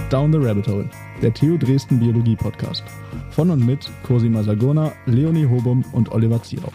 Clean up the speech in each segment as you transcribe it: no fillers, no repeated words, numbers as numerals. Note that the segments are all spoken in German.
Down the Rabbit Hole, der TU Dresden Biologie-Podcast. Von und mit Cosima Sagurna, Leonie Hobum und Oliver Zierau.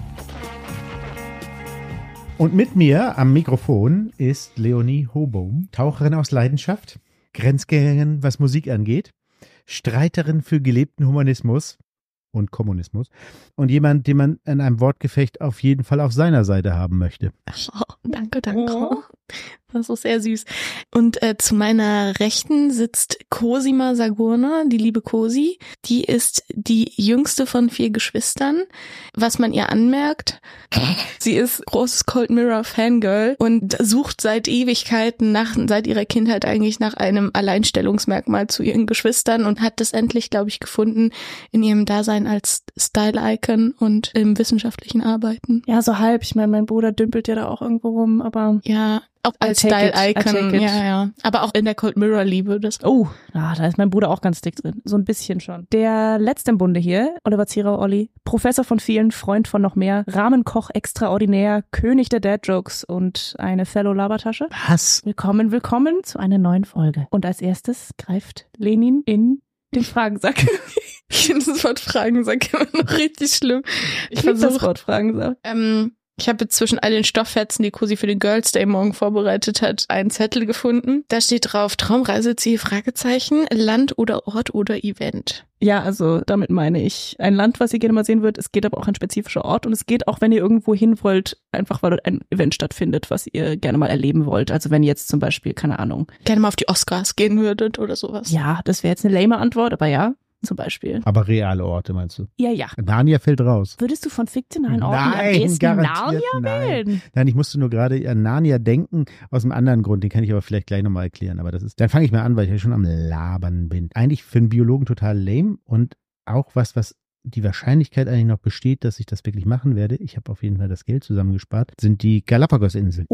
Und mit mir am Mikrofon ist Leonie Hobum, Taucherin aus Leidenschaft, Grenzgängerin, was Musik angeht, Streiterin für gelebten Humanismus und Kommunismus und jemand, den man in einem Wortgefecht auf jeden Fall auf seiner Seite haben möchte. Oh, danke. Oh. Das ist sehr süß. Und zu meiner Rechten sitzt Cosima Sagurna, die liebe Cosi. Die ist die jüngste von 4 Geschwistern. Was man ihr anmerkt, sie ist großes Cold Mirror Fangirl und sucht seit Ewigkeiten, seit ihrer Kindheit eigentlich nach einem Alleinstellungsmerkmal zu ihren Geschwistern und hat das endlich, glaube ich, gefunden in ihrem Dasein als Style-Icon und im wissenschaftlichen Arbeiten. Ja, so halb. Ich meine, mein Bruder dümpelt ja da auch irgendwo rum, aber ja, auch als Style-Icon, ja. Aber auch in der Cold Mirror-Liebe. Da ist mein Bruder auch ganz dick drin. So ein bisschen schon. Der letzte im Bunde hier, Oliver Zierau, Olli, Professor von vielen, Freund von noch mehr, Rahmenkoch extraordinär, König der Dad-Jokes und eine Fellow-Labertasche. Was? Willkommen zu einer neuen Folge. Und als erstes greift Lenin in den Fragensack. Ich finde das Wort Fragensack immer noch richtig schlimm. Ich versuche das Wort Fragensack. Ich habe jetzt zwischen all den Stofffetzen, die Cosi für den Girls Day morgen vorbereitet hat, einen Zettel gefunden. Da steht drauf: Traumreiseziel, Fragezeichen, Land oder Ort oder Event. Ja, also damit meine ich ein Land, was ihr gerne mal sehen würdet. Es geht aber auch ein spezifischer Ort und es geht auch, wenn ihr irgendwo hin wollt, einfach weil dort ein Event stattfindet, was ihr gerne mal erleben wollt. Also wenn ihr jetzt zum Beispiel, keine Ahnung, gerne mal auf die Oscars gehen würdet oder sowas. Ja, das wäre jetzt eine lame Antwort, aber ja. Zum Beispiel. Aber reale Orte, meinst du? Ja. Narnia fällt raus. Würdest du von fiktionalen Orten am ehesten Narnia wählen? Nein, ich musste nur gerade an Narnia denken, aus einem anderen Grund, den kann ich aber vielleicht gleich nochmal erklären. Aber dann fange ich mal an, weil ich ja schon am Labern bin. Eigentlich für einen Biologen total lame und auch was die Wahrscheinlichkeit eigentlich noch besteht, dass ich das wirklich machen werde, ich habe auf jeden Fall das Geld zusammengespart, sind die Galapagos-Inseln.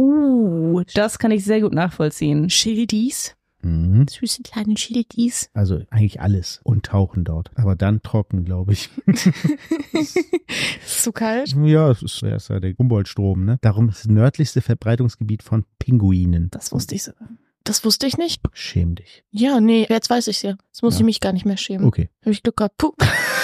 Das kann ich sehr gut nachvollziehen. Schildis. Mhm. Süße kleine Schildis. Also eigentlich alles und tauchen dort. Aber dann trocken, glaube ich. Ist so kalt? Ja, es ist ja der Humboldt-Strom, ne? Darum ist das nördlichste Verbreitungsgebiet von Pinguinen. Das wusste ich so. Das wusste ich nicht. Schäm dich. Ja, nee, jetzt weiß ich's ja. Jetzt muss ich mich gar nicht mehr schämen. Okay. Habe ich Glück gehabt. Puh.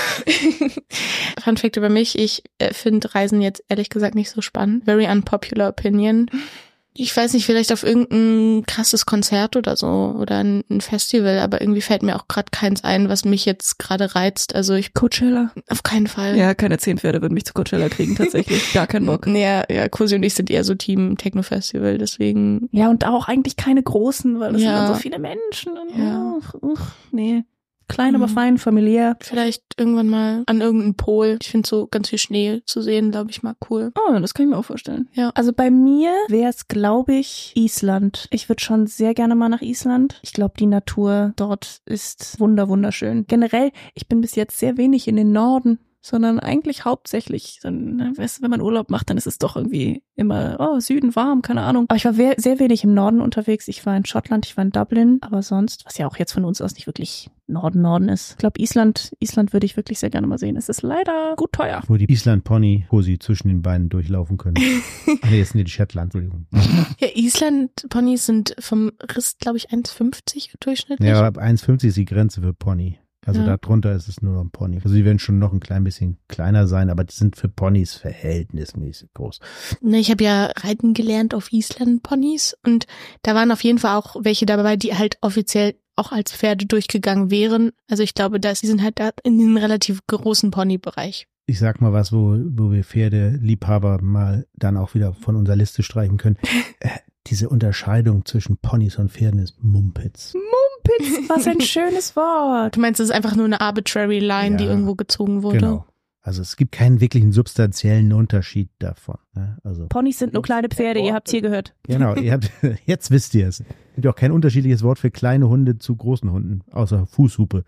Fun Fact über mich, ich finde Reisen jetzt ehrlich gesagt nicht so spannend. Very unpopular opinion. Ich weiß nicht, vielleicht auf irgendein krasses Konzert oder so oder ein Festival, aber irgendwie fällt mir auch gerade keins ein, was mich jetzt gerade reizt. Also Coachella? Auf keinen Fall. Ja, keine 10 Pferde würden mich zu Coachella kriegen, tatsächlich. Gar keinen Bock. Ja, Cosi und ich sind eher so Team Techno-Festival, deswegen. Ja, und auch eigentlich keine großen, weil das sind dann so viele Menschen. Und nee. Klein, aber fein, familiär. Vielleicht irgendwann mal an irgendeinem Pol. Ich finde so ganz viel Schnee zu sehen, glaube ich, mal cool. Oh, das kann ich mir auch vorstellen. Ja. Also bei mir wäre es, glaube ich, Island. Ich würde schon sehr gerne mal nach Island. Ich glaube, die Natur dort ist wunderschön. Generell, ich bin bis jetzt sehr wenig in den Norden, sondern eigentlich hauptsächlich, dann, weißt du, wenn man Urlaub macht, dann ist es doch irgendwie immer, Süden warm, keine Ahnung. Aber ich war sehr wenig im Norden unterwegs. Ich war in Schottland, ich war in Dublin, aber sonst, was ja auch jetzt von uns aus nicht wirklich Norden ist. Ich glaube, Island würde ich wirklich sehr gerne mal sehen. Es ist leider gut teuer. Wo die Island-Pony-Cosi zwischen den Beinen durchlaufen können. Jetzt sind die Shetland, Entschuldigung. Ja, Island-Ponys sind vom Riss, glaube ich, 1,50 durchschnittlich. Ja, aber 1,50 ist die Grenze für Pony. Also darunter ist es nur noch ein Pony. Also die werden schon noch ein klein bisschen kleiner sein, aber die sind für Ponys verhältnismäßig groß. Ne, ich habe ja reiten gelernt auf Island-Ponys und da waren auf jeden Fall auch welche dabei, die halt offiziell auch als Pferde durchgegangen wären. Also ich glaube, die sind halt da in einem relativ großen Pony-Bereich. Ich sag mal was, wo wir Pferdeliebhaber mal dann auch wieder von unserer Liste streichen können. Diese Unterscheidung zwischen Ponys und Pferden ist Mumpitz. Was ein schönes Wort. Du meinst, es ist einfach nur eine arbitrary line, die irgendwo gezogen wurde? Genau. Also es gibt keinen wirklichen substanziellen Unterschied davon. Ne? Also Ponys sind nur kleine Pferde, ihr habt's hier gehört. Genau, jetzt wisst ihr es. Es gibt auch kein unterschiedliches Wort für kleine Hunde zu großen Hunden, außer Fußhupe.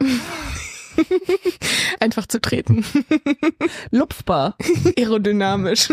Einfach zu treten. Lupfbar. Aerodynamisch.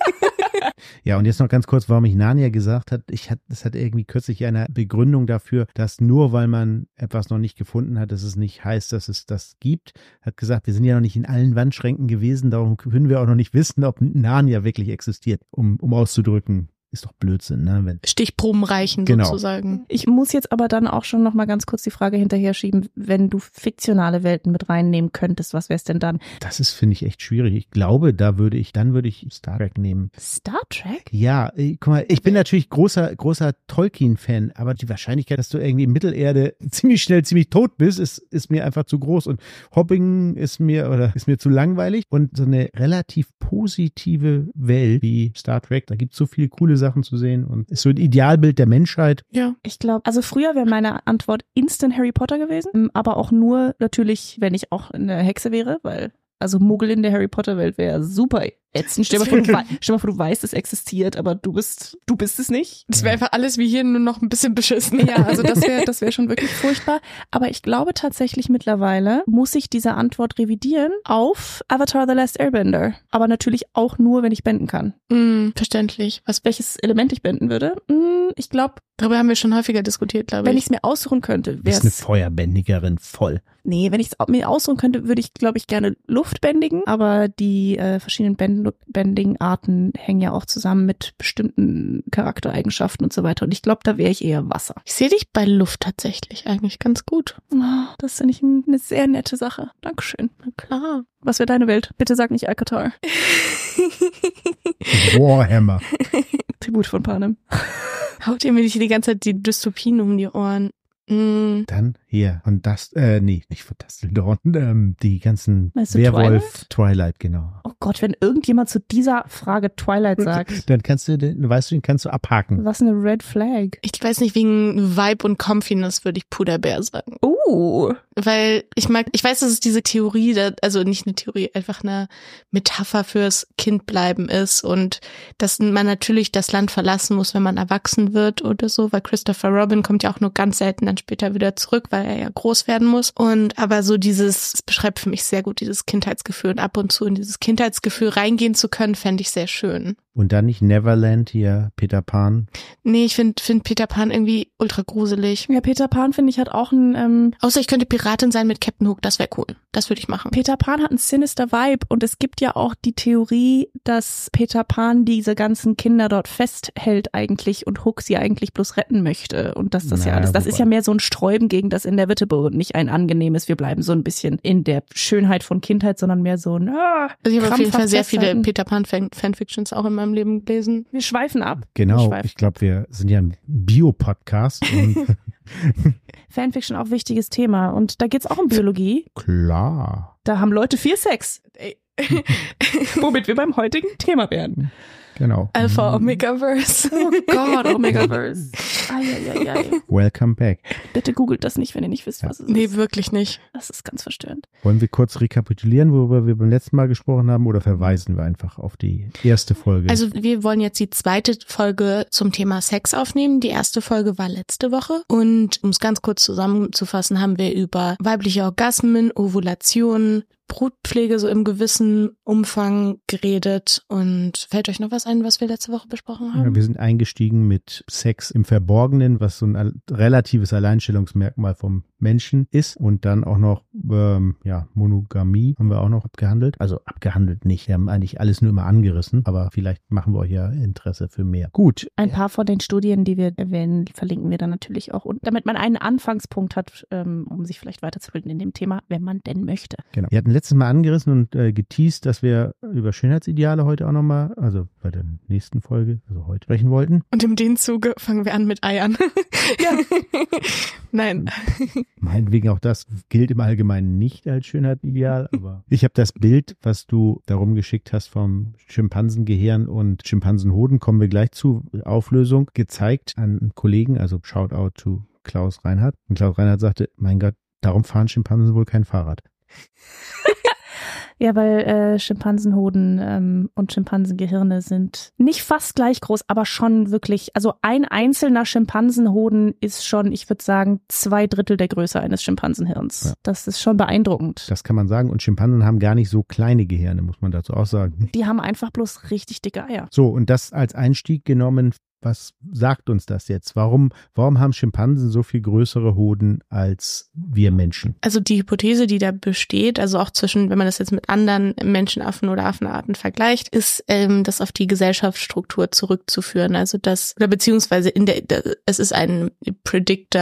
Ja, und jetzt noch ganz kurz, warum ich Narnia gesagt habe. Das hat irgendwie kürzlich eine Begründung dafür, dass nur weil man etwas noch nicht gefunden hat, dass es nicht heißt, dass es das gibt. Hat gesagt, wir sind ja noch nicht in allen Wandschränken gewesen, darum können wir auch noch nicht wissen, ob Narnia wirklich existiert, um auszudrücken, ist doch Blödsinn, ne? Stichproben reichen Genau. sozusagen. Ich muss jetzt aber dann auch schon noch mal ganz kurz die Frage hinterher schieben, wenn du fiktionale Welten mit reinnehmen könntest, was wär's denn dann? Das ist, finde ich, echt schwierig. Ich glaube, dann würde ich Star Trek nehmen. Star Trek? Ja, guck mal, ich bin natürlich großer Tolkien-Fan, aber die Wahrscheinlichkeit, dass du irgendwie in Mittelerde ziemlich schnell ziemlich tot bist, ist mir einfach zu groß. Und Hopping ist mir zu langweilig. Und so eine relativ positive Welt wie Star Trek, da gibt es so viele coole Sachen zu sehen und ist so ein Idealbild der Menschheit. Ja. Ich glaube, also früher wäre meine Antwort instant Harry Potter gewesen, aber auch nur natürlich, wenn ich auch eine Hexe wäre, weil also Muggel in der Harry Potter Welt wäre super ätzend. Stell dir mal vor, du weißt, es existiert, aber du bist es nicht. Das wäre einfach alles wie hier, nur noch ein bisschen beschissen. Ja, also das wäre schon wirklich furchtbar. Aber ich glaube tatsächlich mittlerweile muss ich diese Antwort revidieren auf Avatar The Last Airbender. Aber natürlich auch nur, wenn ich benden kann. Verständlich. Welches Element ich benden würde? Ich glaube, darüber haben wir schon häufiger diskutiert, glaube ich. wenn ich es mir aussuchen könnte, Du wäre bist eine es... Feuerbändigerin, voll. Nee, wenn ich es mir aussuchen könnte, würde ich, glaube ich, gerne Luft bändigen. Aber die verschiedenen Bending-Arten hängen ja auch zusammen mit bestimmten Charaktereigenschaften und so weiter. Und ich glaube, da wäre ich eher Wasser. Ich sehe dich bei Luft tatsächlich eigentlich ganz gut. Oh, das finde ich eine sehr nette Sache. Dankeschön. Na klar. Was wäre deine Welt? Bitte sag nicht Alcatraz. Warhammer. Tribut von Panem. Haut ihr mir nicht die ganze Zeit die Dystopien um die Ohren? Dann hier und das, nee, nicht von Dusseldorn, die ganzen Meinst du Twilight, genau. Oh Gott, wenn irgendjemand zu dieser Frage Twilight sagt, Dann kannst du, den kannst du abhaken. was eine Red Flag. Ich weiß nicht, wegen Vibe und Comfiness würde ich Puderbär sagen. Weil ich weiß, dass es diese Theorie, also nicht eine Theorie, einfach eine Metapher fürs Kindbleiben ist und dass man natürlich das Land verlassen muss, wenn man erwachsen wird oder so, weil Christopher Robin kommt ja auch nur ganz selten dann später wieder zurück, weil er ja groß werden muss. Aber so es beschreibt für mich sehr gut dieses Kindheitsgefühl und ab und zu in dieses Kindheitsgefühl reingehen zu können, fände ich sehr schön. Und dann nicht Neverland hier, Peter Pan. Nee, ich find Peter Pan irgendwie ultra gruselig. Ja, Peter Pan, finde ich, hat auch ein... Außer ich könnte Piratin sein mit Captain Hook, das wäre cool. Das würde ich machen. Peter Pan hat einen sinister Vibe und es gibt ja auch die Theorie, dass Peter Pan diese ganzen Kinder dort festhält eigentlich und Hook sie eigentlich bloß retten möchte und dass das das ist ja mehr so ein Sträuben gegen das Inevitable und nicht ein angenehmes, wir bleiben so ein bisschen in der Schönheit von Kindheit, sondern mehr so ein Also ich habe auf jeden Fall sehr viele festhalten. Peter Pan Fanfictions auch in meinem Leben gelesen. Wir schweifen ab. Genau, ich glaube, wir sind ja ein Bio-Podcast und Fanfiction auch wichtiges Thema und da geht's auch um Biologie. klar. Da haben Leute viel Sex. Womit wir beim heutigen Thema werden. Genau. Alpha Omegaverse. Oh Gott, Omegaverse. Welcome back. Bitte googelt das nicht, wenn ihr nicht wisst, was es ist. Nee, wirklich nicht. Das ist ganz verstörend. Wollen wir kurz rekapitulieren, worüber wir beim letzten Mal gesprochen haben, oder verweisen wir einfach auf die erste Folge? Also wir wollen jetzt die zweite Folge zum Thema Sex aufnehmen. Die erste Folge war letzte Woche und um es ganz kurz zusammenzufassen, haben wir über weibliche Orgasmen, Ovulation, Brutpflege so im gewissen Umfang geredet. Und fällt euch noch was ein, was wir letzte Woche besprochen haben? Ja, wir sind eingestiegen mit Sex im Verborgenen, was so ein relatives Alleinstellungsmerkmal vom Menschen ist. Und dann auch noch Monogamie haben wir auch noch abgehandelt. Also abgehandelt nicht. Wir haben eigentlich alles nur immer angerissen. Aber vielleicht machen wir euch ja Interesse für mehr. Gut. Ein paar von den Studien, die wir erwähnen, verlinken wir dann natürlich auch. Und damit man einen Anfangspunkt hat, um sich vielleicht weiterzubilden in dem Thema, wenn man denn möchte. Genau. Wir hatten letztes Mal angerissen und geteased, dass wir über Schönheitsideale heute auch nochmal, also bei der nächsten Folge, also heute sprechen wollten. Und in dem Zuge fangen wir an mit Eiern. Ja. Nein. Meinetwegen auch das gilt im Allgemeinen nicht als Schönheitsideal, aber ich habe das Bild, was du darum geschickt hast vom Schimpansengehirn und Schimpansenhoden, kommen wir gleich zu Auflösung, gezeigt an einen Kollegen, also Shoutout to Klaus Reinhardt. Und Klaus Reinhardt sagte, mein Gott, darum fahren Schimpansen wohl kein Fahrrad. Ja, weil Schimpansenhoden und Schimpansengehirne sind nicht fast gleich groß, aber schon wirklich, also ein einzelner Schimpansenhoden ist schon, ich würde sagen, 2/3 der Größe eines Schimpansenhirns. Ja. Das ist schon beeindruckend. Das kann man sagen. Und Schimpansen haben gar nicht so kleine Gehirne, muss man dazu auch sagen. Die haben einfach bloß richtig dicke Eier. So, und das als Einstieg genommen Was sagt uns das jetzt? Warum haben Schimpansen so viel größere Hoden als wir Menschen? Also die Hypothese, die da besteht, also auch zwischen, wenn man das jetzt mit anderen Menschenaffen oder Affenarten vergleicht, ist, das auf die Gesellschaftsstruktur zurückzuführen. Also das, oder beziehungsweise es ist ein Predictor,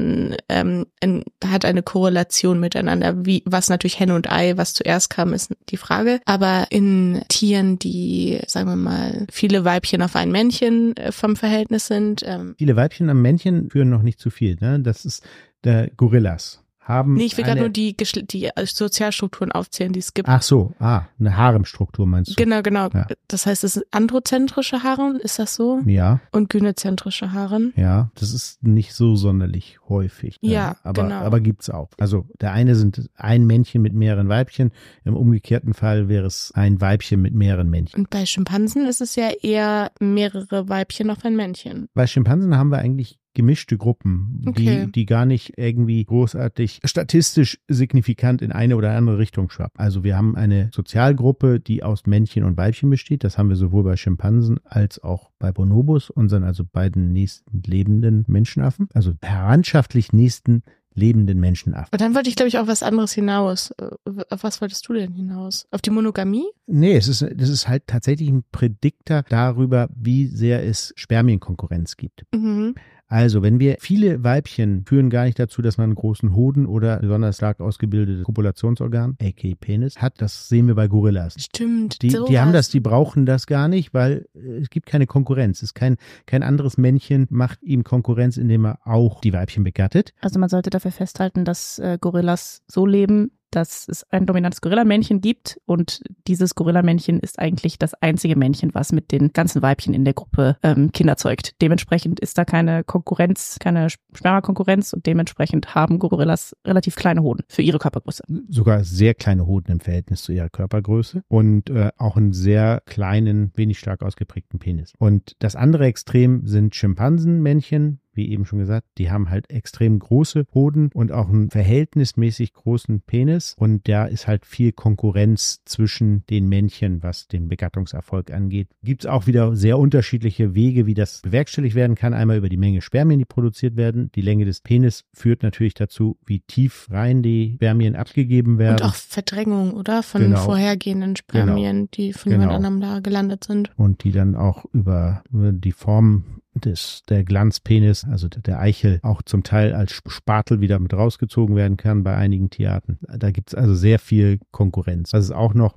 hat eine Korrelation miteinander. Was natürlich Henne und Ei, was zuerst kam, ist die Frage. Aber in Tieren, die, sagen wir mal, viele Weibchen auf ein Männchen vom Verhältnis sind. Viele Weibchen am Männchen führen noch nicht zu viel, ne? Das ist der Gorillas. Nee, ich will gerade nur die Sozialstrukturen aufzählen, die es gibt. Ach so, eine Haremstruktur meinst du? Genau. Ja. Das heißt, es sind androzentrische Harem, ist das so? Ja. Und gynezentrische Harem? Ja, das ist nicht so sonderlich häufig. Ja, genau. Aber gibt's auch. Also der eine sind ein Männchen mit mehreren Weibchen, im umgekehrten Fall wäre es ein Weibchen mit mehreren Männchen. Und bei Schimpansen ist es ja eher mehrere Weibchen auf ein Männchen. Bei Schimpansen haben wir eigentlich gemischte Gruppen, Okay. die gar nicht irgendwie großartig statistisch signifikant in eine oder andere Richtung schwappen. Also wir haben eine Sozialgruppe, die aus Männchen und Weibchen besteht. Das haben wir sowohl bei Schimpansen als auch bei Bonobos, unseren also beiden nächsten lebenden Menschenaffen. Also verwandtschaftlich nächsten lebenden Menschenaffen. Und dann wollte ich, glaube ich, auf was anderes hinaus. Auf was wolltest du denn hinaus? Auf die Monogamie? Nee, das ist halt tatsächlich ein Prädiktor darüber, wie sehr es Spermienkonkurrenz gibt. Mhm. Also, wenn wir viele Weibchen führen gar nicht dazu, dass man einen großen Hoden oder besonders stark ausgebildetes Kopulationsorgan, aka Penis, hat. Das sehen wir bei Gorillas. Stimmt. Die haben das, die brauchen das gar nicht, weil es gibt keine Konkurrenz. Es ist kein anderes Männchen macht ihm Konkurrenz, indem er auch die Weibchen begattet. Also man sollte dafür festhalten, dass Gorillas so leben, dass es ein dominantes Gorillamännchen gibt und dieses Gorillamännchen ist eigentlich das einzige Männchen, was mit den ganzen Weibchen in der Gruppe Kinder zeugt. Dementsprechend ist da keine Konkurrenz, keine Spermakonkurrenz und dementsprechend haben Gorillas relativ kleine Hoden für ihre Körpergröße. Sogar sehr kleine Hoden im Verhältnis zu ihrer Körpergröße und auch einen sehr kleinen, wenig stark ausgeprägten Penis. Und das andere Extrem sind Schimpansenmännchen, wie eben schon gesagt, die haben halt extrem große Hoden und auch einen verhältnismäßig großen Penis und da ist halt viel Konkurrenz zwischen den Männchen, was den Begattungserfolg angeht. Gibt es auch wieder sehr unterschiedliche Wege, wie das bewerkstelligt werden kann. Einmal über die Menge Spermien, die produziert werden. Die Länge des Penis führt natürlich dazu, wie tief rein die Spermien abgegeben werden. Und auch Verdrängung, oder? Von vorhergehenden Spermien, die von jemand anderem da gelandet sind. Und die dann auch über die Form der Glanzpenis, also der Eichel, auch zum Teil als Spatel wieder mit rausgezogen werden kann bei einigen Tierarten. Da gibt es also sehr viel Konkurrenz. Was es auch noch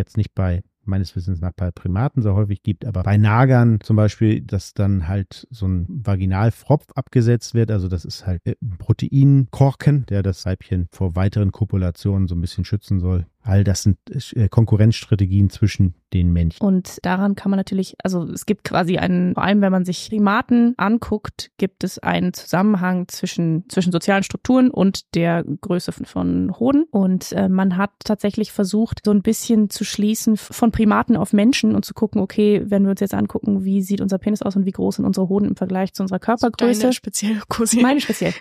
meines Wissens nach bei Primaten so häufig gibt, aber bei Nagern zum Beispiel, dass dann halt so ein Vaginalfropf abgesetzt wird, also das ist halt ein Proteinkorken, der das Weibchen vor weiteren Kopulationen so ein bisschen schützen soll. All das sind Konkurrenzstrategien zwischen den Männchen. Und daran kann man natürlich, also es gibt quasi vor allem wenn man sich Primaten anguckt, gibt es einen Zusammenhang zwischen sozialen Strukturen und der Größe von Hoden. Und man hat tatsächlich versucht, so ein bisschen zu schließen von Primaten auf Menschen und zu gucken, okay, wenn wir uns jetzt angucken, wie sieht unser Penis aus und wie groß sind unsere Hoden im Vergleich zu unserer Körpergröße. Deine speziell, Cosi. Meine speziell.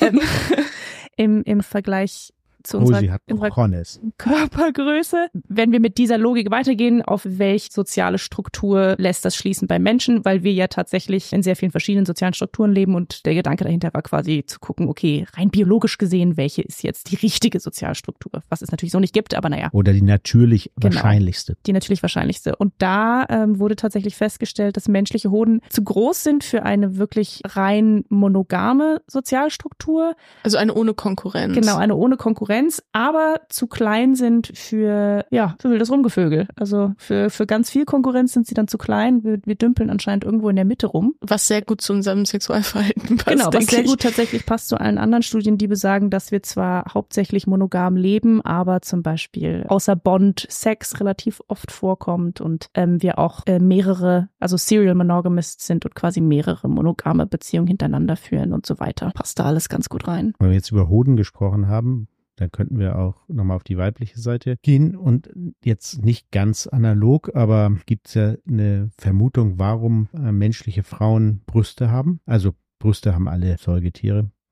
Im Vergleich zu unserer Körpergröße. Wenn wir mit dieser Logik weitergehen, auf welche soziale Struktur lässt das schließen bei Menschen, weil wir ja tatsächlich in sehr vielen verschiedenen sozialen Strukturen leben und der Gedanke dahinter war quasi zu gucken, okay, rein biologisch gesehen, welche ist jetzt die richtige Sozialstruktur, was es natürlich so nicht gibt, aber naja. Oder die natürlich wahrscheinlichste. Die natürlich wahrscheinlichste. Und da wurde tatsächlich festgestellt, dass menschliche Hoden zu groß sind für eine wirklich rein monogame Sozialstruktur. Also eine ohne Konkurrenz. Genau, eine ohne Konkurrenz. Aber zu klein sind für wildes Rumgevögel. Also für ganz viel Konkurrenz sind sie dann zu klein. Wir dümpeln anscheinend irgendwo in der Mitte rum. Was sehr gut zu unserem Sexualverhalten passt. Genau, was sehr gut tatsächlich passt zu allen anderen Studien, die besagen, dass wir zwar hauptsächlich monogam leben, aber zum Beispiel außer Bond Sex relativ oft vorkommt und wir auch mehrere, also Serial Monogamists sind und quasi mehrere monogame Beziehungen hintereinander führen und so weiter. Passt da alles ganz gut rein. Wenn wir jetzt über Hoden gesprochen haben, dann könnten wir auch nochmal auf die weibliche Seite gehen und jetzt nicht ganz analog, aber gibt es ja eine Vermutung, warum menschliche Frauen Brüste haben. Also Brüste haben alle Säugetiere.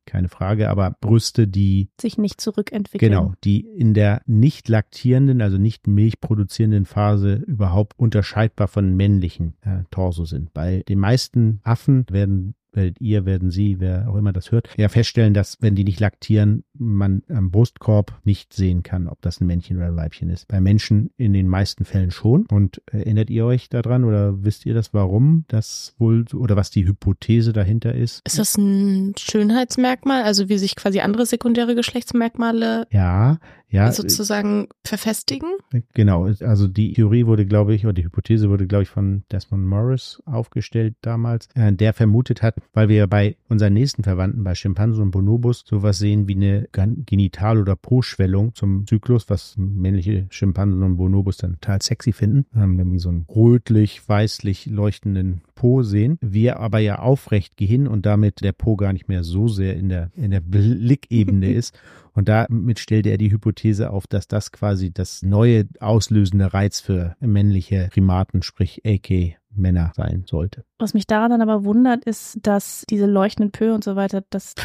keine Frage, aber Brüste, die sich nicht zurückentwickeln. Genau, die in der nicht laktierenden, also nicht milchproduzierenden Phase überhaupt unterscheidbar von männlichen Torso sind. Bei den meisten Affen werden Sie, wer auch immer das hört, ja feststellen, dass, wenn die nicht laktieren, man am Brustkorb nicht sehen kann, ob das ein Männchen oder ein Weibchen ist. Bei Menschen in den meisten Fällen schon. Und erinnert ihr euch daran oder wisst ihr das, warum das wohl, oder was die Hypothese dahinter ist? Ist das ein Schönheitsmerkmal, also wie sich quasi andere sekundäre Geschlechtsmerkmale Ja, sozusagen verfestigen? Genau, also die Theorie wurde, glaube ich, oder die Hypothese wurde, glaube ich, von Desmond Morris aufgestellt damals, der vermutet hat, weil wir bei unseren nächsten Verwandten, bei Schimpansen und Bonobos, sowas sehen wie eine Genital- oder Po-Schwellung zum Zyklus, was männliche Schimpansen und Bonobos dann total sexy finden. Haben irgendwie so einen rötlich-weißlich leuchtenden Po sehen. Wir aber ja aufrecht gehen und damit der Po gar nicht mehr so sehr in der Blickebene ist. Und damit stellte er die Hypothese auf, dass das quasi das neue auslösende Reiz für männliche Primaten, sprich AK Männer sein sollte. Was mich daran dann aber wundert, ist, dass diese leuchtenden Pö und so weiter, das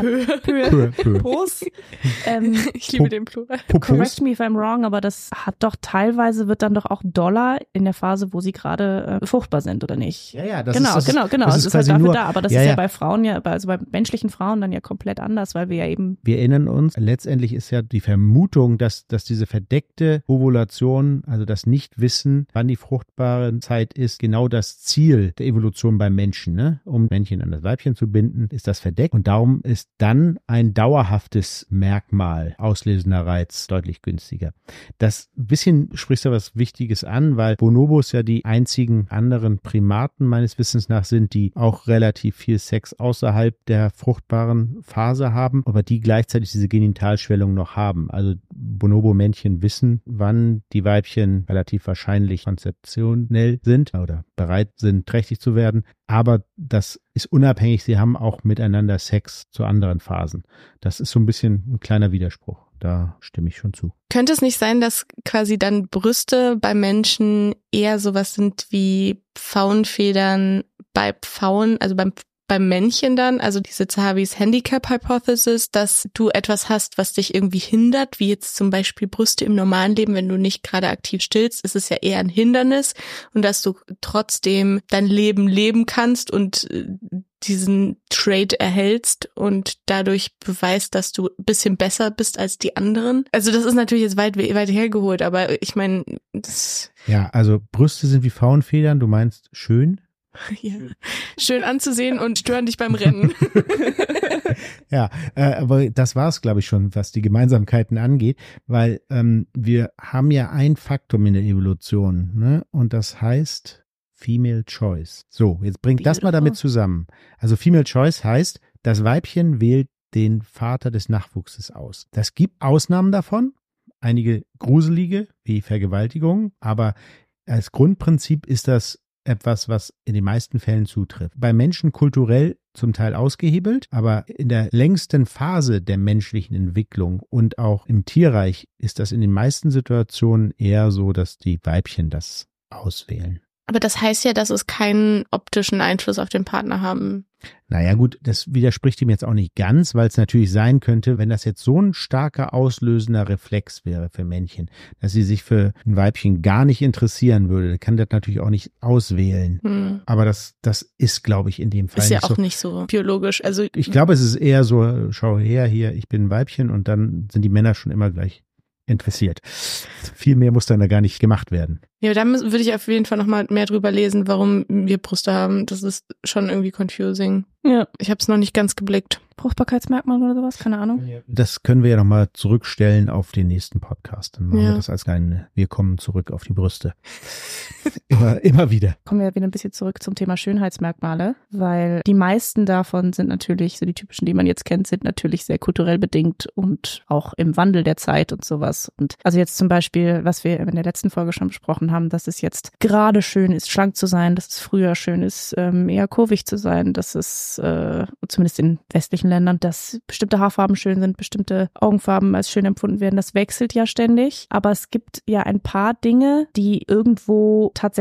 Pos, ich liebe den Plural. Correct me if I'm wrong, aber das hat doch teilweise, wird dann doch auch doller in der Phase, wo sie gerade fruchtbar sind, oder nicht? Ja, genau. Es ist halt dafür da, aber das ist ja bei Frauen also bei menschlichen Frauen dann ja komplett anders, weil wir ja eben... Wir erinnern uns, letztendlich ist ja die Vermutung, dass diese verdeckte Ovulation, also das Nichtwissen, wann die fruchtbare Zeit ist, genau das Ziel der Evolution beim Menschen, ne? Um Männchen an das Weibchen zu binden, ist das verdeckt und darum ist dann ein dauerhaftes Merkmal, auslösender Reiz, deutlich günstiger. Das bisschen sprichst du was Wichtiges an, weil Bonobos ja die einzigen anderen Primaten meines Wissens nach sind, die auch relativ viel Sex außerhalb der fruchtbaren Phase haben, aber die gleichzeitig diese Genitalschwellung noch haben. Also Bonobo-Männchen wissen, wann die Weibchen relativ wahrscheinlich konzeptionell sind oder bereit sind, trächtig zu werden. Aber das ist unabhängig, sie haben auch miteinander Sex zu anderen Phasen. Das ist so ein bisschen ein kleiner Widerspruch. Da stimme ich schon zu. Könnte es nicht sein, dass quasi dann Brüste bei Menschen eher sowas sind wie Pfauenfedern bei Pfauen, also beim Männchen dann, also diese Zahavis Handicap Hypothesis, dass du etwas hast, was dich irgendwie hindert, wie jetzt zum Beispiel Brüste im normalen Leben, wenn du nicht gerade aktiv stillst, ist es ja eher ein Hindernis und dass du trotzdem dein Leben leben kannst und diesen Trait erhältst und dadurch beweist, dass du ein bisschen besser bist als die anderen. Also das ist natürlich jetzt weit hergeholt, aber ich meine, das... Ja, also Brüste sind wie Pfauenfedern, du meinst schön? Ja. Schön anzusehen und stören dich beim Rennen. Ja, aber das war es, glaube ich, schon, was die Gemeinsamkeiten angeht, weil wir haben ja ein Faktum in der Evolution, ne? Und das heißt Female Choice. So, jetzt bringt das mal damit zusammen. Also Female Choice heißt, das Weibchen wählt den Vater des Nachwuchses aus. Das gibt Ausnahmen davon, einige gruselige, wie Vergewaltigungen, aber als Grundprinzip ist das etwas, was in den meisten Fällen zutrifft. Bei Menschen kulturell zum Teil ausgehebelt, aber in der längsten Phase der menschlichen Entwicklung und auch im Tierreich ist das in den meisten Situationen eher so, dass die Weibchen das auswählen. Aber das heißt ja, dass es keinen optischen Einfluss auf den Partner haben. Naja gut, das widerspricht ihm jetzt auch nicht ganz, weil es natürlich sein könnte, wenn das jetzt so ein starker auslösender Reflex wäre für Männchen, dass sie sich für ein Weibchen gar nicht interessieren würde, kann das natürlich auch nicht auswählen. Aber das ist, glaube ich, in dem Fall ist ja nicht auch so. nicht so biologisch. Also Ich glaube, es ist eher so, schau her, hier, ich bin ein Weibchen und dann sind die Männer schon immer gleich interessiert. Viel mehr muss dann da gar nicht gemacht werden. Ja, da würde ich auf jeden Fall nochmal mehr drüber lesen, warum wir Brüste haben. Das ist schon irgendwie confusing. Ja. Ich habe es noch nicht ganz geblickt. Fruchtbarkeitsmerkmal oder sowas, keine Ahnung. Das können wir ja nochmal zurückstellen auf den nächsten Podcast. Dann machen wir das als wir kommen zurück auf die Brüste. Immer wieder. Kommen wir wieder ein bisschen zurück zum Thema Schönheitsmerkmale, weil die meisten davon sind natürlich, so die typischen, die man jetzt kennt, sind natürlich sehr kulturell bedingt und auch im Wandel der Zeit und sowas. Und also jetzt zum Beispiel, was wir in der letzten Folge schon besprochen haben, dass es jetzt gerade schön ist, schlank zu sein, dass es früher schön ist, eher kurvig zu sein, dass es zumindest in westlichen Ländern, dass bestimmte Haarfarben schön sind, bestimmte Augenfarben als schön empfunden werden. Das wechselt ja ständig, aber es gibt ja ein paar Dinge, die irgendwo tatsächlich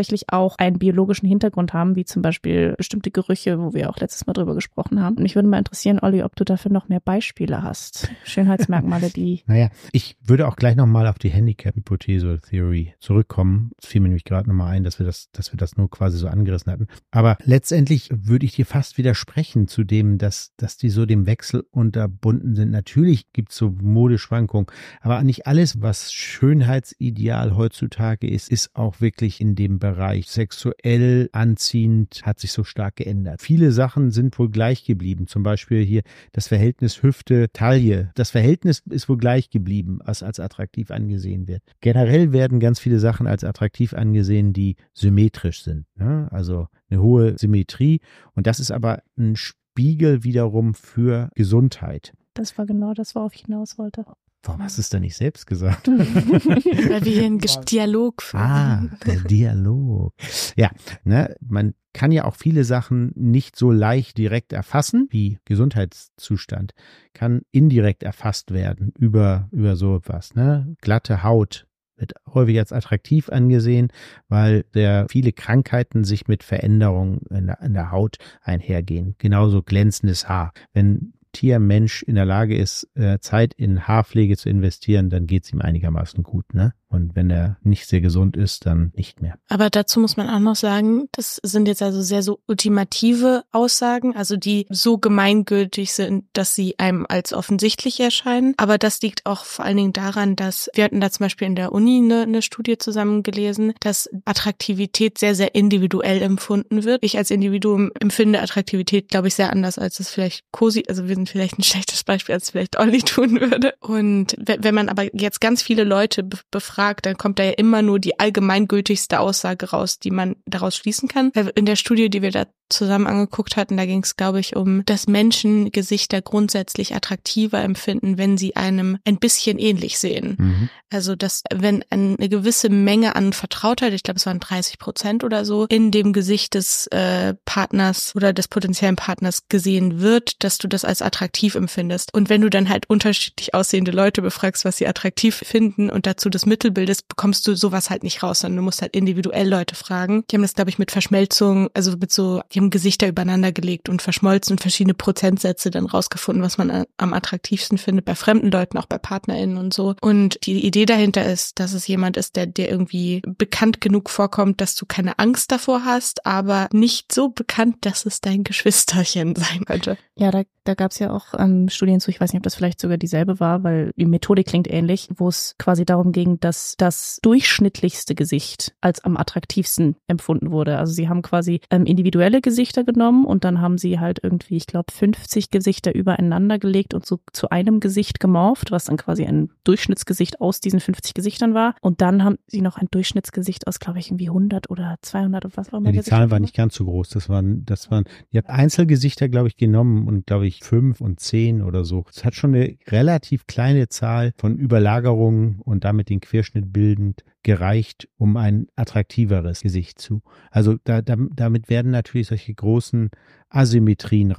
tatsächlich auch einen biologischen Hintergrund haben, wie zum Beispiel bestimmte Gerüche, wo wir auch letztes Mal drüber gesprochen haben. Und mich würde mal interessieren, Olli, ob du dafür noch mehr Beispiele hast. Schönheitsmerkmale, die... Naja, ich würde auch gleich nochmal auf die Handicap-Hypothese oder Theory zurückkommen. Es fiel mir nämlich gerade nochmal ein, dass wir das nur quasi so angerissen hatten. Aber letztendlich würde ich dir fast widersprechen zu dem, dass die so dem Wechsel unterbunden sind. Natürlich gibt es so Modeschwankungen, aber nicht alles, was Schönheitsideal heutzutage ist auch wirklich in dem Bereich sexuell anziehend, hat sich so stark geändert. Viele Sachen sind wohl gleich geblieben. Zum Beispiel hier das Verhältnis Hüfte-Taille. Das Verhältnis ist wohl gleich geblieben, was als attraktiv angesehen wird. Generell werden ganz viele Sachen als attraktiv angesehen, die symmetrisch sind. Ne? Also eine hohe Symmetrie. Und das ist aber ein Spiegel wiederum für Gesundheit. Das war genau das, worauf ich hinaus wollte. Warum hast du es denn nicht selbst gesagt? Weil wir hier einen Dialog führen. Der Dialog. Ja, ne, man kann ja auch viele Sachen nicht so leicht direkt erfassen, wie Gesundheitszustand kann indirekt erfasst werden über so etwas. Ne? Glatte Haut wird häufig als attraktiv angesehen, weil sehr viele Krankheiten sich mit Veränderungen in der Haut einhergehen. Genauso glänzendes Haar. Wenn Tier, Mensch in der Lage ist, Zeit in Haarpflege zu investieren, dann geht es ihm einigermaßen gut, ne? Und wenn er nicht sehr gesund ist, dann nicht mehr. Aber dazu muss man auch noch sagen, das sind jetzt also sehr so ultimative Aussagen, also die so gemeingültig sind, dass sie einem als offensichtlich erscheinen. Aber das liegt auch vor allen Dingen daran, dass wir hatten da zum Beispiel in der Uni eine Studie zusammen gelesen, dass Attraktivität sehr, sehr individuell empfunden wird. Ich als Individuum empfinde Attraktivität, glaube ich, sehr anders, als es vielleicht Cosi, also wir sind vielleicht ein schlechtes Beispiel, als vielleicht Olli tun würde. Und wenn man aber jetzt ganz viele Leute befragt, dann kommt da ja immer nur die allgemeingültigste Aussage raus, die man daraus schließen kann. In der Studie, die wir da zusammen angeguckt hatten, da ging es, glaube ich, um, dass Menschen Gesichter grundsätzlich attraktiver empfinden, wenn sie einem ein bisschen ähnlich sehen. Mhm. Also, dass wenn eine gewisse Menge an Vertrautheit, ich glaube, es waren 30% oder so, in dem Gesicht des Partners oder des potenziellen Partners gesehen wird, dass du das als attraktiv empfindest. Und wenn du dann halt unterschiedlich aussehende Leute befragst, was sie attraktiv finden und dazu das Mittel bildest, bekommst du sowas halt nicht raus, sondern du musst halt individuell Leute fragen. Die haben das, glaube ich, mit Verschmelzung, also mit so, die haben Gesichter übereinander gelegt und verschmolzen und verschiedene Prozentsätze dann rausgefunden, was man am attraktivsten findet, bei fremden Leuten, auch bei PartnerInnen und so. Und die Idee dahinter ist, dass es jemand ist, der dir irgendwie bekannt genug vorkommt, dass du keine Angst davor hast, aber nicht so bekannt, dass es dein Geschwisterchen sein könnte. Ja, da gab es ja auch Studien zu, ich weiß nicht, ob das vielleicht sogar dieselbe war, weil die Methodik klingt ähnlich, wo es quasi darum ging, dass das durchschnittlichste Gesicht als am attraktivsten empfunden wurde. Also sie haben quasi individuelle Gesichter genommen und dann haben sie halt irgendwie, ich glaube, 50 Gesichter übereinander gelegt und so zu einem Gesicht gemorpht, was dann quasi ein Durchschnittsgesicht aus diesen 50 Gesichtern war. Und dann haben sie noch ein Durchschnittsgesicht aus, glaube ich, irgendwie 100 oder 200 und was auch immer. Ja, die Zahl war nicht ganz so groß. Das waren, die hat Einzelgesichter, glaube ich, genommen und, glaube ich, 5 und 10 oder so. Es hat schon eine relativ kleine Zahl von Überlagerungen und damit den Querschnitt bildend gereicht, um ein attraktiveres Gesicht zu. Also damit werden natürlich solche großen Asymmetrien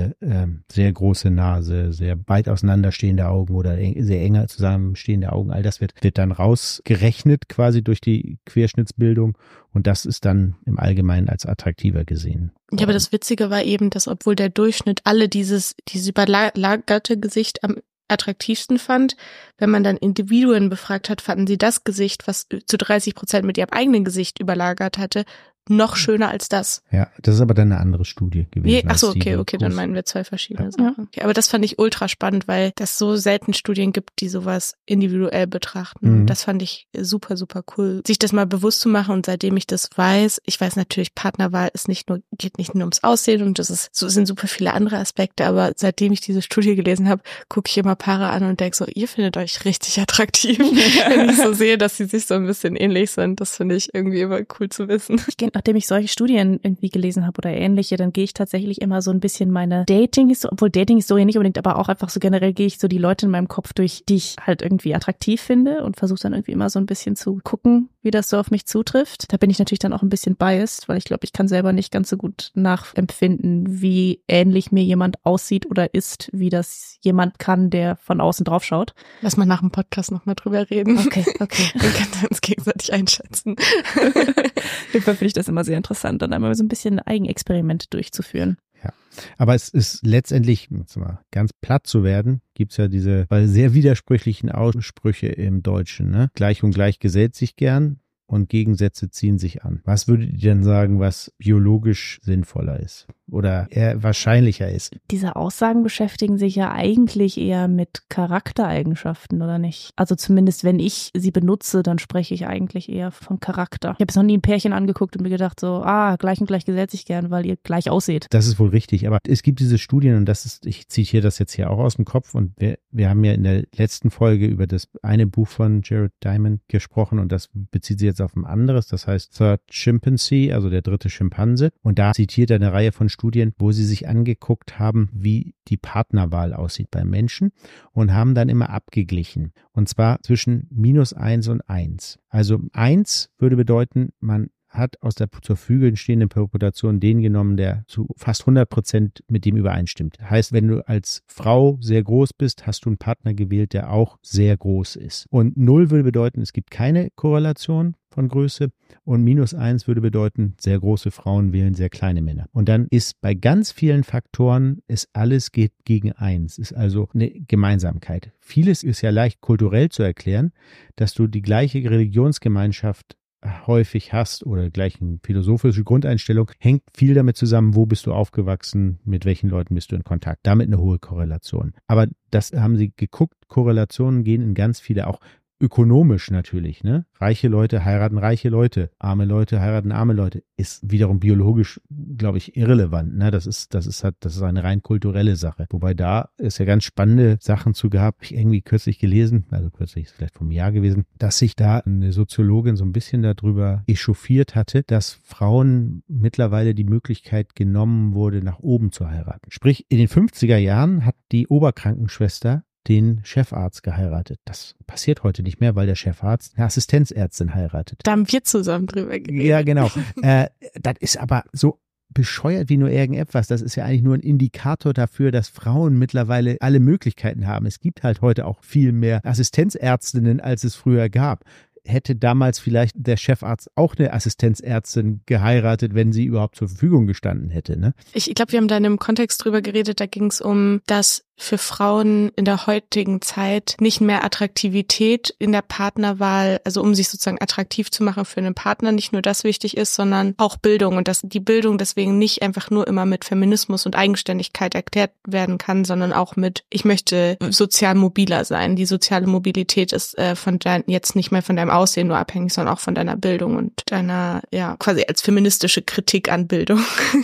sehr große Nase, sehr weit auseinanderstehende Augen oder sehr enger zusammenstehende Augen. All das wird dann rausgerechnet quasi durch die Querschnittsbildung und das ist dann im Allgemeinen als attraktiver gesehen. Ja, aber das Witzige war eben, dass obwohl der Durchschnitt alle dieses überlagerte Gesicht am attraktivsten fand, wenn man dann Individuen befragt hat, fanden sie das Gesicht, was zu 30% mit ihrem eigenen Gesicht überlagert hatte, noch schöner als das. Ja, das ist aber dann eine andere Studie gewesen. Achso, okay, dann meinen wir zwei verschiedene Sachen. Ja. Okay, aber das fand ich ultra spannend, weil es so selten Studien gibt, die sowas individuell betrachten. Das fand ich super, super cool, sich das mal bewusst zu machen und seitdem ich das weiß, ich weiß natürlich, Partnerwahl geht nicht nur ums Aussehen und sind super viele andere Aspekte, aber seitdem ich diese Studie gelesen habe, gucke ich immer Paare an und denke so, ihr findet euch richtig attraktiv. Wenn ich so sehe, dass sie sich so ein bisschen ähnlich sind, das finde ich irgendwie immer cool zu wissen. Nachdem ich solche Studien irgendwie gelesen habe oder ähnliche, dann gehe ich tatsächlich immer so ein bisschen meine Dating-Historie nicht unbedingt, aber auch einfach so generell gehe ich so die Leute in meinem Kopf durch, die ich halt irgendwie attraktiv finde und versuche dann irgendwie immer so ein bisschen zu gucken, wie das so auf mich zutrifft. Da bin ich natürlich dann auch ein bisschen biased, weil ich glaube, ich kann selber nicht ganz so gut nachempfinden, wie ähnlich mir jemand aussieht oder ist, wie das jemand kann, der von außen drauf schaut. Lass mal nach dem Podcast nochmal drüber reden. Okay. Wir können uns gegenseitig einschätzen. Fall finde ich das immer sehr interessant, dann einmal so ein bisschen Eigenexperiment durchzuführen. Ja, aber es ist letztendlich, um jetzt mal ganz platt zu werden, gibt es ja diese sehr widersprüchlichen Aussprüche im Deutschen. Ne? Gleich und gleich gesellt sich gern und Gegensätze ziehen sich an. Was würdet ihr denn sagen, was biologisch sinnvoller ist oder eher wahrscheinlicher ist? Diese Aussagen beschäftigen sich ja eigentlich eher mit Charaktereigenschaften, oder nicht? Also zumindest, wenn ich sie benutze, dann spreche ich eigentlich eher von Charakter. Ich habe es noch nie ein Pärchen angeguckt und mir gedacht so, gleich und gleich gesellt sich gern, weil ihr gleich ausseht. Das ist wohl richtig, aber es gibt diese Studien und ich zitiere das jetzt hier auch aus dem Kopf und wir haben ja in der letzten Folge über das eine Buch von Jared Diamond gesprochen und das bezieht sich jetzt auf ein anderes, das heißt Third Chimpanzee, also der dritte Schimpanse, und da zitiert er eine Reihe von Studien, wo sie sich angeguckt haben, wie die Partnerwahl aussieht beim Menschen und haben dann immer abgeglichen. Und zwar zwischen -1 und 1. Also 1 würde bedeuten, man hat aus der zur Verfügung stehenden Population den genommen, der zu fast 100% mit dem übereinstimmt. Heißt, wenn du als Frau sehr groß bist, hast du einen Partner gewählt, der auch sehr groß ist. Und 0 würde bedeuten, es gibt keine Korrelation von Größe und -1 würde bedeuten, sehr große Frauen wählen sehr kleine Männer. Und dann ist bei ganz vielen Faktoren, alles geht gegen 1, ist also eine Gemeinsamkeit. Vieles ist ja leicht kulturell zu erklären, dass du die gleiche Religionsgemeinschaft häufig hast oder gleich eine philosophische Grundeinstellung, hängt viel damit zusammen, wo bist du aufgewachsen, mit welchen Leuten bist du in Kontakt. Damit eine hohe Korrelation. Aber das haben sie geguckt, Korrelationen gehen in ganz viele, auch ökonomisch natürlich, ne? Reiche Leute heiraten reiche Leute, arme Leute heiraten arme Leute, ist wiederum biologisch, glaube ich, irrelevant, ne? Das ist eine rein kulturelle Sache. Wobei da ist ja ganz spannende Sachen zu gab, ich irgendwie kürzlich gelesen, also kürzlich ist vielleicht vom Jahr gewesen, dass sich da eine Soziologin so ein bisschen darüber echauffiert hatte, dass Frauen mittlerweile die Möglichkeit genommen wurde, nach oben zu heiraten. Sprich, in den 50er Jahren hat die Oberkrankenschwester den Chefarzt geheiratet. Das passiert heute nicht mehr, weil der Chefarzt eine Assistenzärztin heiratet. Da haben wir zusammen drüber geredet. Ja, genau. Das ist aber so bescheuert wie nur irgendetwas. Das ist ja eigentlich nur ein Indikator dafür, dass Frauen mittlerweile alle Möglichkeiten haben. Es gibt halt heute auch viel mehr Assistenzärztinnen, als es früher gab. Hätte damals vielleicht der Chefarzt auch eine Assistenzärztin geheiratet, wenn sie überhaupt zur Verfügung gestanden hätte, ne? Ich glaube, wir haben da in einem Kontext drüber geredet, da ging es um, dass für Frauen in der heutigen Zeit nicht mehr Attraktivität in der Partnerwahl, also um sich sozusagen attraktiv zu machen für einen Partner, nicht nur das wichtig ist, sondern auch Bildung und dass die Bildung deswegen nicht einfach nur immer mit Feminismus und Eigenständigkeit erklärt werden kann, sondern auch mit, ich möchte sozial mobiler sein. Die soziale Mobilität ist jetzt nicht mehr von deinem Aussehen nur abhängig, sondern auch von deiner Bildung und deiner, quasi als feministische Kritik an Bildung.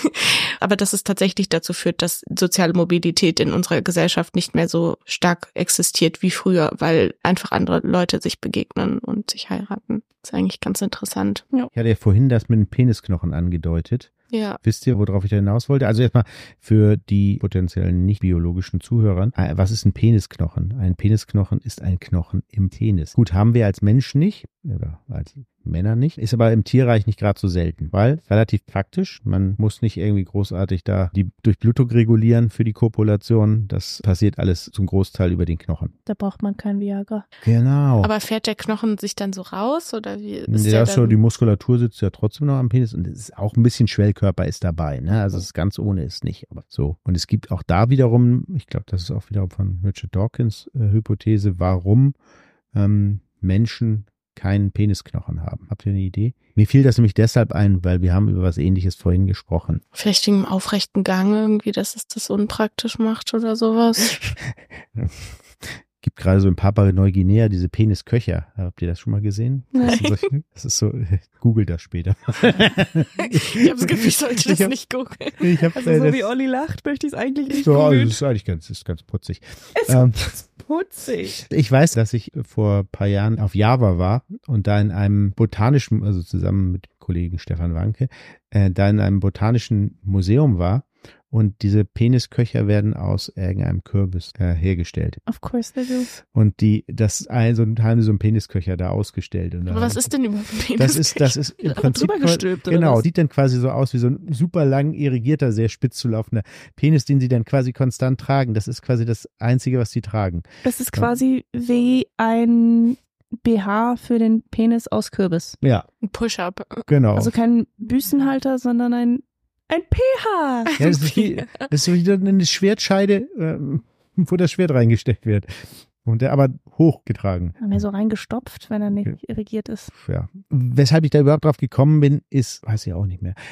Aber dass es tatsächlich dazu führt, dass soziale Mobilität in unserer Gesellschaft nicht mehr so stark existiert wie früher, weil einfach andere Leute sich begegnen und sich heiraten. Das ist eigentlich ganz interessant. Ja. Ich hatte ja vorhin das mit dem Penisknochen angedeutet. Ja. Wisst ihr, worauf ich da hinaus wollte? Also erstmal für die potenziellen nicht-biologischen Zuhörern, was ist ein Penisknochen? Ein Penisknochen ist ein Knochen im Penis. Gut, haben wir als Menschen nicht, oder als Männer nicht, ist aber im Tierreich nicht gerade so selten, weil relativ praktisch, man muss nicht irgendwie großartig da die Durchblutung regulieren für die Kopulation, das passiert alles zum Großteil über den Knochen. Da braucht man kein Viagra. Genau. Aber fährt der Knochen sich dann so raus oder wie ist ja, so die Muskulatur sitzt ja trotzdem noch am Penis und es ist auch ein bisschen Schwellkörper ist dabei, ne? Also es ist ganz ohne ist nicht, aber so. Und es gibt auch da wiederum, ich glaube, das ist auch wiederum von Richard Dawkins Hypothese, warum Menschen keinen Penisknochen haben. Habt ihr eine Idee? Mir fiel das nämlich deshalb ein, weil wir haben über was Ähnliches vorhin gesprochen. Vielleicht wegen dem aufrechten Gang irgendwie, dass es das unpraktisch macht oder sowas. Gibt gerade so in Papua-Neuguinea diese Penisköcher. Habt ihr das schon mal gesehen? Nein. Das ist so, googelt das später. Ich habe das Gefühl, ich sollte das nicht googeln. Also so wie Olli lacht, möchte ich es eigentlich nicht so, googeln. Das ist eigentlich ganz putzig. Putzig. Ich weiß, dass ich vor ein paar Jahren auf Java war und da in einem botanischen, also zusammen mit dem Kollegen Stefan Wanke, da in einem botanischen Museum war. Und diese Penisköcher werden aus irgendeinem Kürbis hergestellt. Of course they do. Und haben so einen Penisköcher da ausgestellt. Und aber was ist denn überhaupt ein Penisköcher? Das ist im Prinzip, genau, sieht dann quasi so aus wie so ein super lang irrigierter, sehr spitz zu laufender Penis, den sie dann quasi konstant tragen. Das ist quasi das Einzige, was sie tragen. Das ist quasi wie ein BH für den Penis aus Kürbis. Ja, Ein Push-Up. genau. Also kein Büstenhalter, sondern ein pH. Ja, das ist so wieder eine Schwertscheide, wo das Schwert reingesteckt wird. Und der aber hochgetragen. Haben wir so reingestopft, wenn er nicht irrigiert ist. Ja. Weshalb ich da überhaupt drauf gekommen bin, ist, weiß ich auch nicht mehr.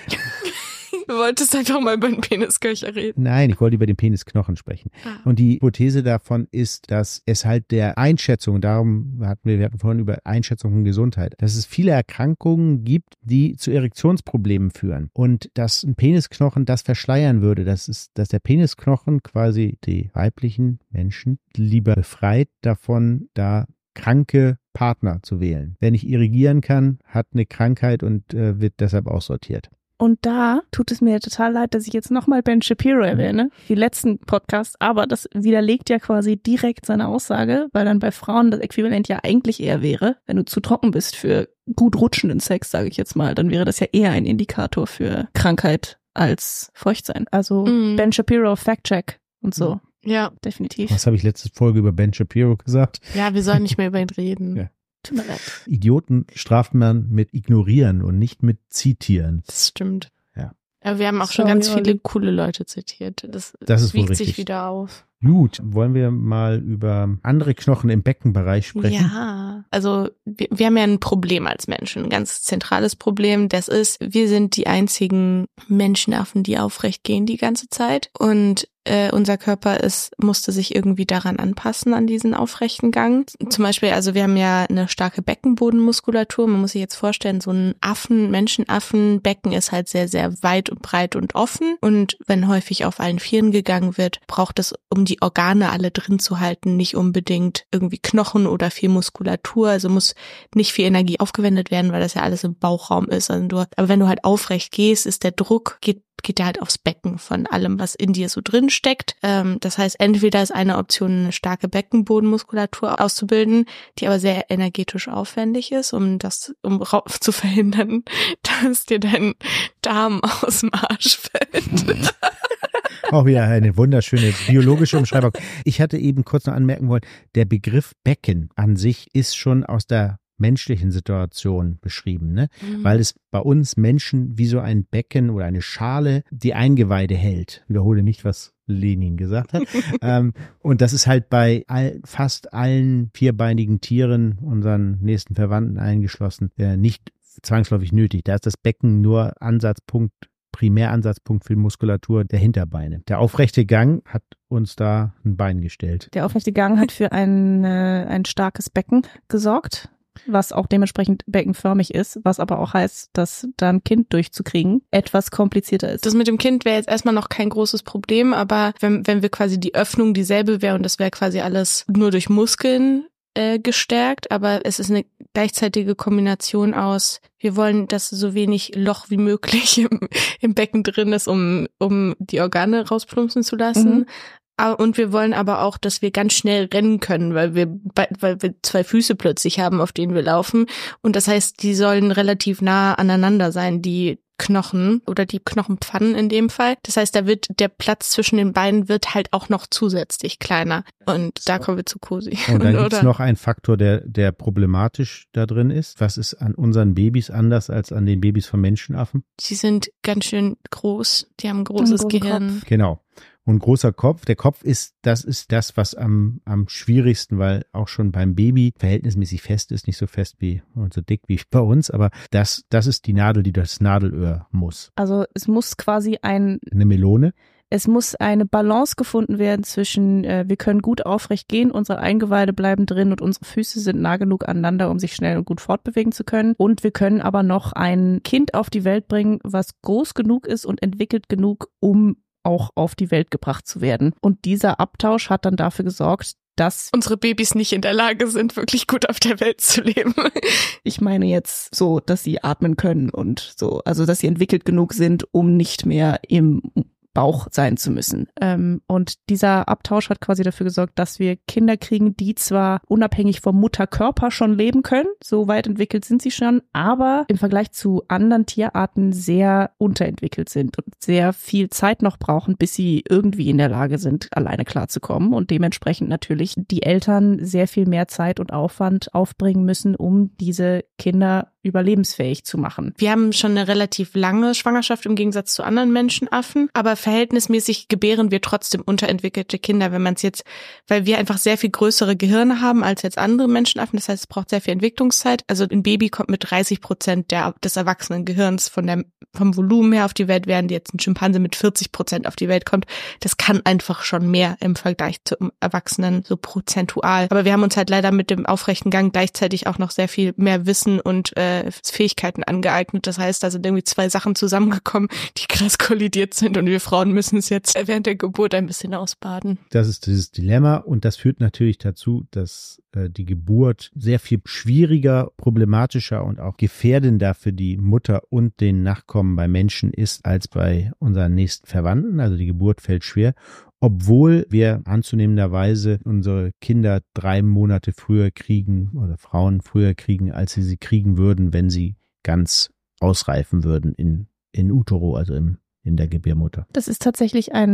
Du wolltest einfach mal über den Penisköcher reden. Nein, ich wollte über den Penisknochen sprechen. Und die Hypothese davon ist, dass es halt der Einschätzung, wir hatten vorhin über Einschätzung und Gesundheit, dass es viele Erkrankungen gibt, die zu Erektionsproblemen führen. Und dass ein Penisknochen das verschleiern würde, dass der Penisknochen quasi die weiblichen Menschen lieber befreit davon, da kranke Partner zu wählen. Wer nicht irrigieren kann, hat eine Krankheit und wird deshalb aussortiert. Und da tut es mir total leid, dass ich jetzt nochmal Ben Shapiro erwähne, die letzten Podcasts, aber das widerlegt ja quasi direkt seine Aussage, weil dann bei Frauen das Äquivalent ja eigentlich eher wäre, wenn du zu trocken bist für gut rutschenden Sex, sage ich jetzt mal, dann wäre das ja eher ein Indikator für Krankheit als Feuchtsein. Also Ben Shapiro, Fact-Check und so. Ja. Definitiv. Was habe ich letzte Folge über Ben Shapiro gesagt? Ja, wir sollen nicht mehr über ihn reden. Ja. Tut mir leid. Idioten straft man mit Ignorieren und nicht mit Zitieren. Das stimmt. Ja. Aber wir haben auch schon ganz viele coole Leute zitiert. Das ist wohl wiegt richtig. sich wieder auf. Gut, wollen wir mal über andere Knochen im Beckenbereich sprechen? Ja, also wir haben ja ein Problem als Menschen, ein ganz zentrales Problem. Das ist, wir sind die einzigen Menschenaffen, die aufrecht gehen die ganze Zeit. Und unser Körper musste sich irgendwie daran anpassen, an diesen aufrechten Gang. Zum Beispiel, also wir haben ja eine starke Beckenbodenmuskulatur. Man muss sich jetzt vorstellen, so ein Menschenaffenbecken ist halt sehr, sehr weit und breit und offen. Und wenn häufig auf allen Vieren gegangen wird, braucht es, um die Organe alle drin zu halten, nicht unbedingt irgendwie Knochen oder viel Muskulatur. Also muss nicht viel Energie aufgewendet werden, weil das ja alles im Bauchraum ist. Also aber wenn du halt aufrecht gehst, ist der Druck, geht ja halt aufs Becken von allem, was in dir so drin steckt. Das heißt, entweder ist eine Option, eine starke Beckenbodenmuskulatur auszubilden, die aber sehr energetisch aufwendig ist, um zu verhindern, dass dir dein Darm aus dem Arsch fällt. Auch wieder eine wunderschöne biologische Umschreibung. Ich hatte eben kurz noch anmerken wollen, der Begriff Becken an sich ist schon aus der menschlichen Situation beschrieben, ne? Weil es bei uns Menschen wie so ein Becken oder eine Schale die Eingeweide hält. Wiederhole nicht, was Lenin gesagt hat. Und das ist halt bei fast allen vierbeinigen Tieren, unseren nächsten Verwandten eingeschlossen, nicht zwangsläufig nötig. Da ist das Becken nur Primäransatzpunkt für die Muskulatur der Hinterbeine. Der aufrechte Gang hat uns da ein Bein gestellt. Der aufrechte Gang hat für ein starkes Becken gesorgt, was auch dementsprechend beckenförmig ist, was aber auch heißt, dass da ein Kind durchzukriegen etwas komplizierter ist. Das mit dem Kind wäre jetzt erstmal noch kein großes Problem, aber wenn wir quasi die Öffnung dieselbe wäre und das wäre quasi alles nur durch Muskeln gestärkt, aber es ist eine gleichzeitige Kombination aus, wir wollen, dass so wenig Loch wie möglich im Becken drin ist, um die Organe rausplumpsen zu lassen. Und wir wollen aber auch, dass wir ganz schnell rennen können, weil wir 2 Füße plötzlich haben, auf denen wir laufen. Und das heißt, die sollen relativ nah aneinander sein, die Knochen oder die Knochenpfannen in dem Fall. Das heißt, der Platz zwischen den Beinen wird halt auch noch zusätzlich kleiner. Und da kommen wir zu Cosi. Und dann gibt es noch einen Faktor, der problematisch da drin ist. Was ist an unseren Babys anders als an den Babys von Menschenaffen? Sie sind ganz schön groß. Die haben ein großes Gehirn. Kopf. Genau. Und großer Kopf. Der Kopf ist das, was am schwierigsten, weil auch schon beim Baby verhältnismäßig fest ist, nicht so fest wie und so dick wie bei uns, aber das ist die Nadel, die durchs Nadelöhr muss. Also es muss quasi eine Melone. Es muss eine Balance gefunden werden zwischen, wir können gut aufrecht gehen, unsere Eingeweide bleiben drin und unsere Füße sind nah genug aneinander, um sich schnell und gut fortbewegen zu können. Und wir können aber noch ein Kind auf die Welt bringen, was groß genug ist und entwickelt genug, um auch auf die Welt gebracht zu werden. Und dieser Abtausch hat dann dafür gesorgt, dass unsere Babys nicht in der Lage sind, wirklich gut auf der Welt zu leben. Ich meine jetzt so, dass sie atmen können und so, also dass sie entwickelt genug sind, um nicht mehr im Bauch sein zu müssen. Und dieser Abtausch hat quasi dafür gesorgt, dass wir Kinder kriegen, die zwar unabhängig vom Mutterkörper schon leben können, so weit entwickelt sind sie schon, aber im Vergleich zu anderen Tierarten sehr unterentwickelt sind und sehr viel Zeit noch brauchen, bis sie irgendwie in der Lage sind, alleine klarzukommen und dementsprechend natürlich die Eltern sehr viel mehr Zeit und Aufwand aufbringen müssen, um diese Kinder überlebensfähig zu machen. Wir haben schon eine relativ lange Schwangerschaft im Gegensatz zu anderen Menschenaffen, aber verhältnismäßig gebären wir trotzdem unterentwickelte Kinder, wenn man es jetzt, weil wir einfach sehr viel größere Gehirne haben als jetzt andere Menschenaffen, das heißt, es braucht sehr viel Entwicklungszeit. Also ein Baby kommt mit 30% des erwachsenen Gehirns vom Volumen her auf die Welt, während jetzt ein Schimpanse mit 40% auf die Welt kommt. Das kann einfach schon mehr im Vergleich zum Erwachsenen, so prozentual. Aber wir haben uns halt leider mit dem aufrechten Gang gleichzeitig auch noch sehr viel mehr Wissen und Fähigkeiten angeeignet. Das heißt, da sind irgendwie 2 Sachen zusammengekommen, die krass kollidiert sind und wir Frauen müssen es jetzt während der Geburt ein bisschen ausbaden. Das ist dieses Dilemma und das führt natürlich dazu, dass die Geburt sehr viel schwieriger, problematischer und auch gefährdender für die Mutter und den Nachkommen bei Menschen ist als bei unseren nächsten Verwandten. Also die Geburt fällt schwer, obwohl wir anzunehmenderweise unsere Kinder 3 Monate früher kriegen oder Frauen früher kriegen, als sie kriegen würden, wenn sie ganz ausreifen würden in utero, also in der Gebärmutter. Das ist tatsächlich ein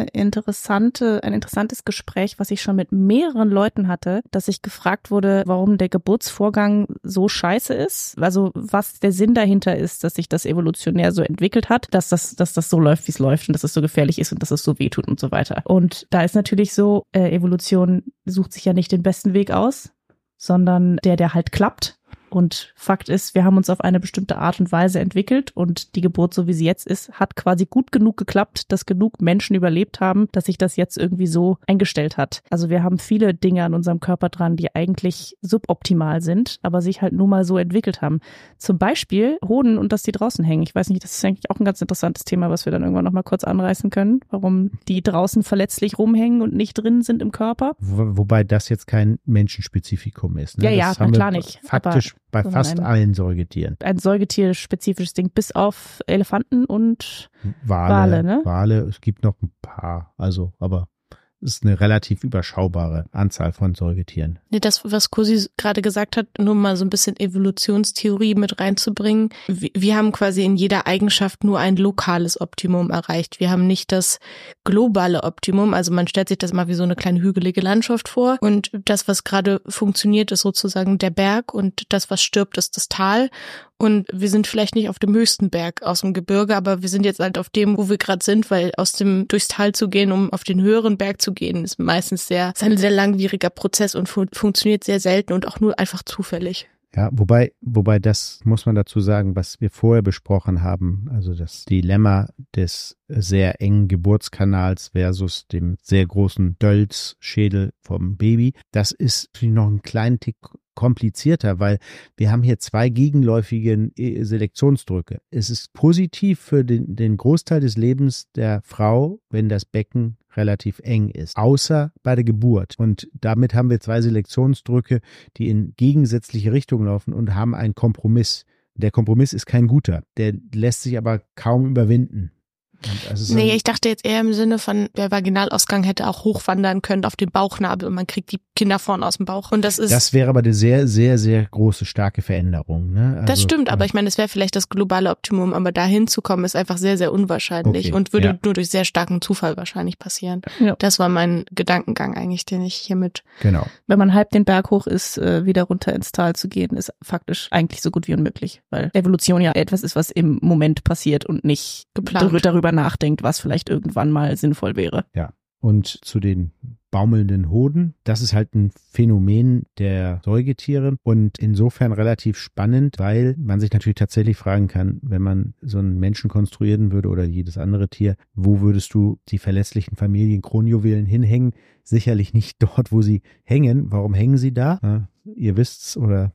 interessantes Gespräch, was ich schon mit mehreren Leuten hatte, dass ich gefragt wurde, warum der Geburtsvorgang so scheiße ist, also was der Sinn dahinter ist, dass sich das evolutionär so entwickelt hat, dass das so läuft, wie es läuft und dass es so gefährlich ist und dass es so wehtut und so weiter. Und da ist natürlich so, Evolution sucht sich ja nicht den besten Weg aus, sondern der halt klappt. Und Fakt ist, wir haben uns auf eine bestimmte Art und Weise entwickelt und die Geburt, so wie sie jetzt ist, hat quasi gut genug geklappt, dass genug Menschen überlebt haben, dass sich das jetzt irgendwie so eingestellt hat. Also wir haben viele Dinge an unserem Körper dran, die eigentlich suboptimal sind, aber sich halt nur mal so entwickelt haben. Zum Beispiel Hoden und dass die draußen hängen. Ich weiß nicht, das ist eigentlich auch ein ganz interessantes Thema, was wir dann irgendwann nochmal kurz anreißen können, warum die draußen verletzlich rumhängen und nicht drin sind im Körper. Wobei das jetzt kein Menschenspezifikum ist. Ne? Ja, na klar nicht. Faktisch bei fast allen Säugetieren. Ein säugetierspezifisches Ding, bis auf Elefanten und Wale, ne? Wale, es gibt noch ein paar, aber es ist eine relativ überschaubare Anzahl von Säugetieren. Nee, das, was Cosi gerade gesagt hat, nur mal so ein bisschen Evolutionstheorie mit reinzubringen. Wir haben quasi in jeder Eigenschaft nur ein lokales Optimum erreicht. Wir haben nicht das globale Optimum. Also man stellt sich das mal wie so eine kleine hügelige Landschaft vor. Und das, was gerade funktioniert, ist sozusagen der Berg und das, was stirbt, ist das Tal. Und wir sind vielleicht nicht auf dem höchsten Berg aus dem Gebirge, aber wir sind jetzt halt auf dem, wo wir gerade sind, weil durchs Tal zu gehen, um auf den höheren Berg zu gehen, ist meistens ist ein sehr langwieriger Prozess und funktioniert sehr selten und auch nur einfach zufällig. Ja, wobei das muss man dazu sagen, was wir vorher besprochen haben, also das Dilemma des sehr engen Geburtskanals versus dem sehr großen Dölzschädel vom Baby, das ist natürlich noch einen kleinen Tick komplizierter, weil wir haben hier 2 gegenläufige Selektionsdrücke. Es ist positiv für den Großteil des Lebens der Frau, wenn das Becken relativ eng ist, außer bei der Geburt. Und damit haben wir 2 Selektionsdrücke, die in gegensätzliche Richtungen laufen und haben einen Kompromiss. Der Kompromiss ist kein guter, der lässt sich aber kaum überwinden. Nee, ich dachte jetzt eher im Sinne von, der Vaginalausgang hätte auch hochwandern können auf den Bauchnabel und man kriegt die Kinder vorne aus dem Bauch. Und das wäre aber eine sehr, sehr, sehr große, starke Veränderung. Ne? Das stimmt, aber ich meine, es wäre vielleicht das globale Optimum, aber dahin zu kommen, ist einfach sehr, sehr unwahrscheinlich und würde nur durch sehr starken Zufall wahrscheinlich passieren. Ja. Das war mein Gedankengang eigentlich, den ich hiermit... Genau. Wenn man halb den Berg hoch ist, wieder runter ins Tal zu gehen, ist faktisch eigentlich so gut wie unmöglich, weil Evolution ja etwas ist, was im Moment passiert und nicht darüber nachdenkt, was vielleicht irgendwann mal sinnvoll wäre. Ja, und zu den baumelnden Hoden, das ist halt ein Phänomen der Säugetiere und insofern relativ spannend, weil man sich natürlich tatsächlich fragen kann, wenn man so einen Menschen konstruieren würde oder jedes andere Tier, wo würdest du die verlässlichen Familien-Kronjuwelen hinhängen? Sicherlich nicht dort, wo sie hängen. Warum hängen sie da? Ja, ihr wisst's, oder?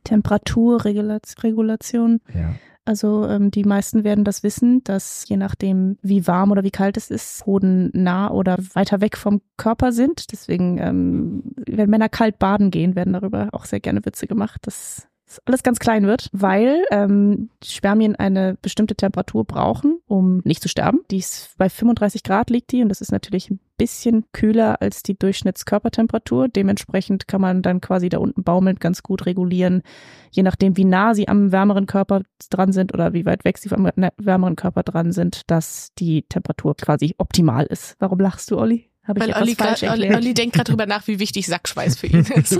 Temperaturregulation. Ja. Also die meisten werden das wissen, dass je nachdem, wie warm oder wie kalt es ist, Hoden nah oder weiter weg vom Körper sind. Deswegen, wenn Männer kalt baden gehen, werden darüber auch sehr gerne Witze gemacht. Das alles ganz klein wird, weil Spermien eine bestimmte Temperatur brauchen, um nicht zu sterben. Die ist bei 35 Grad liegt die und das ist natürlich ein bisschen kühler als die Durchschnittskörpertemperatur. Dementsprechend kann man dann quasi da unten baumelnd ganz gut regulieren, je nachdem wie nah sie am wärmeren Körper dran sind oder wie weit weg sie vom wärmeren Körper dran sind, dass die Temperatur quasi optimal ist. Warum lachst du, Olli? Weil Olli denkt gerade drüber nach, wie wichtig Sackschweiß für ihn ist.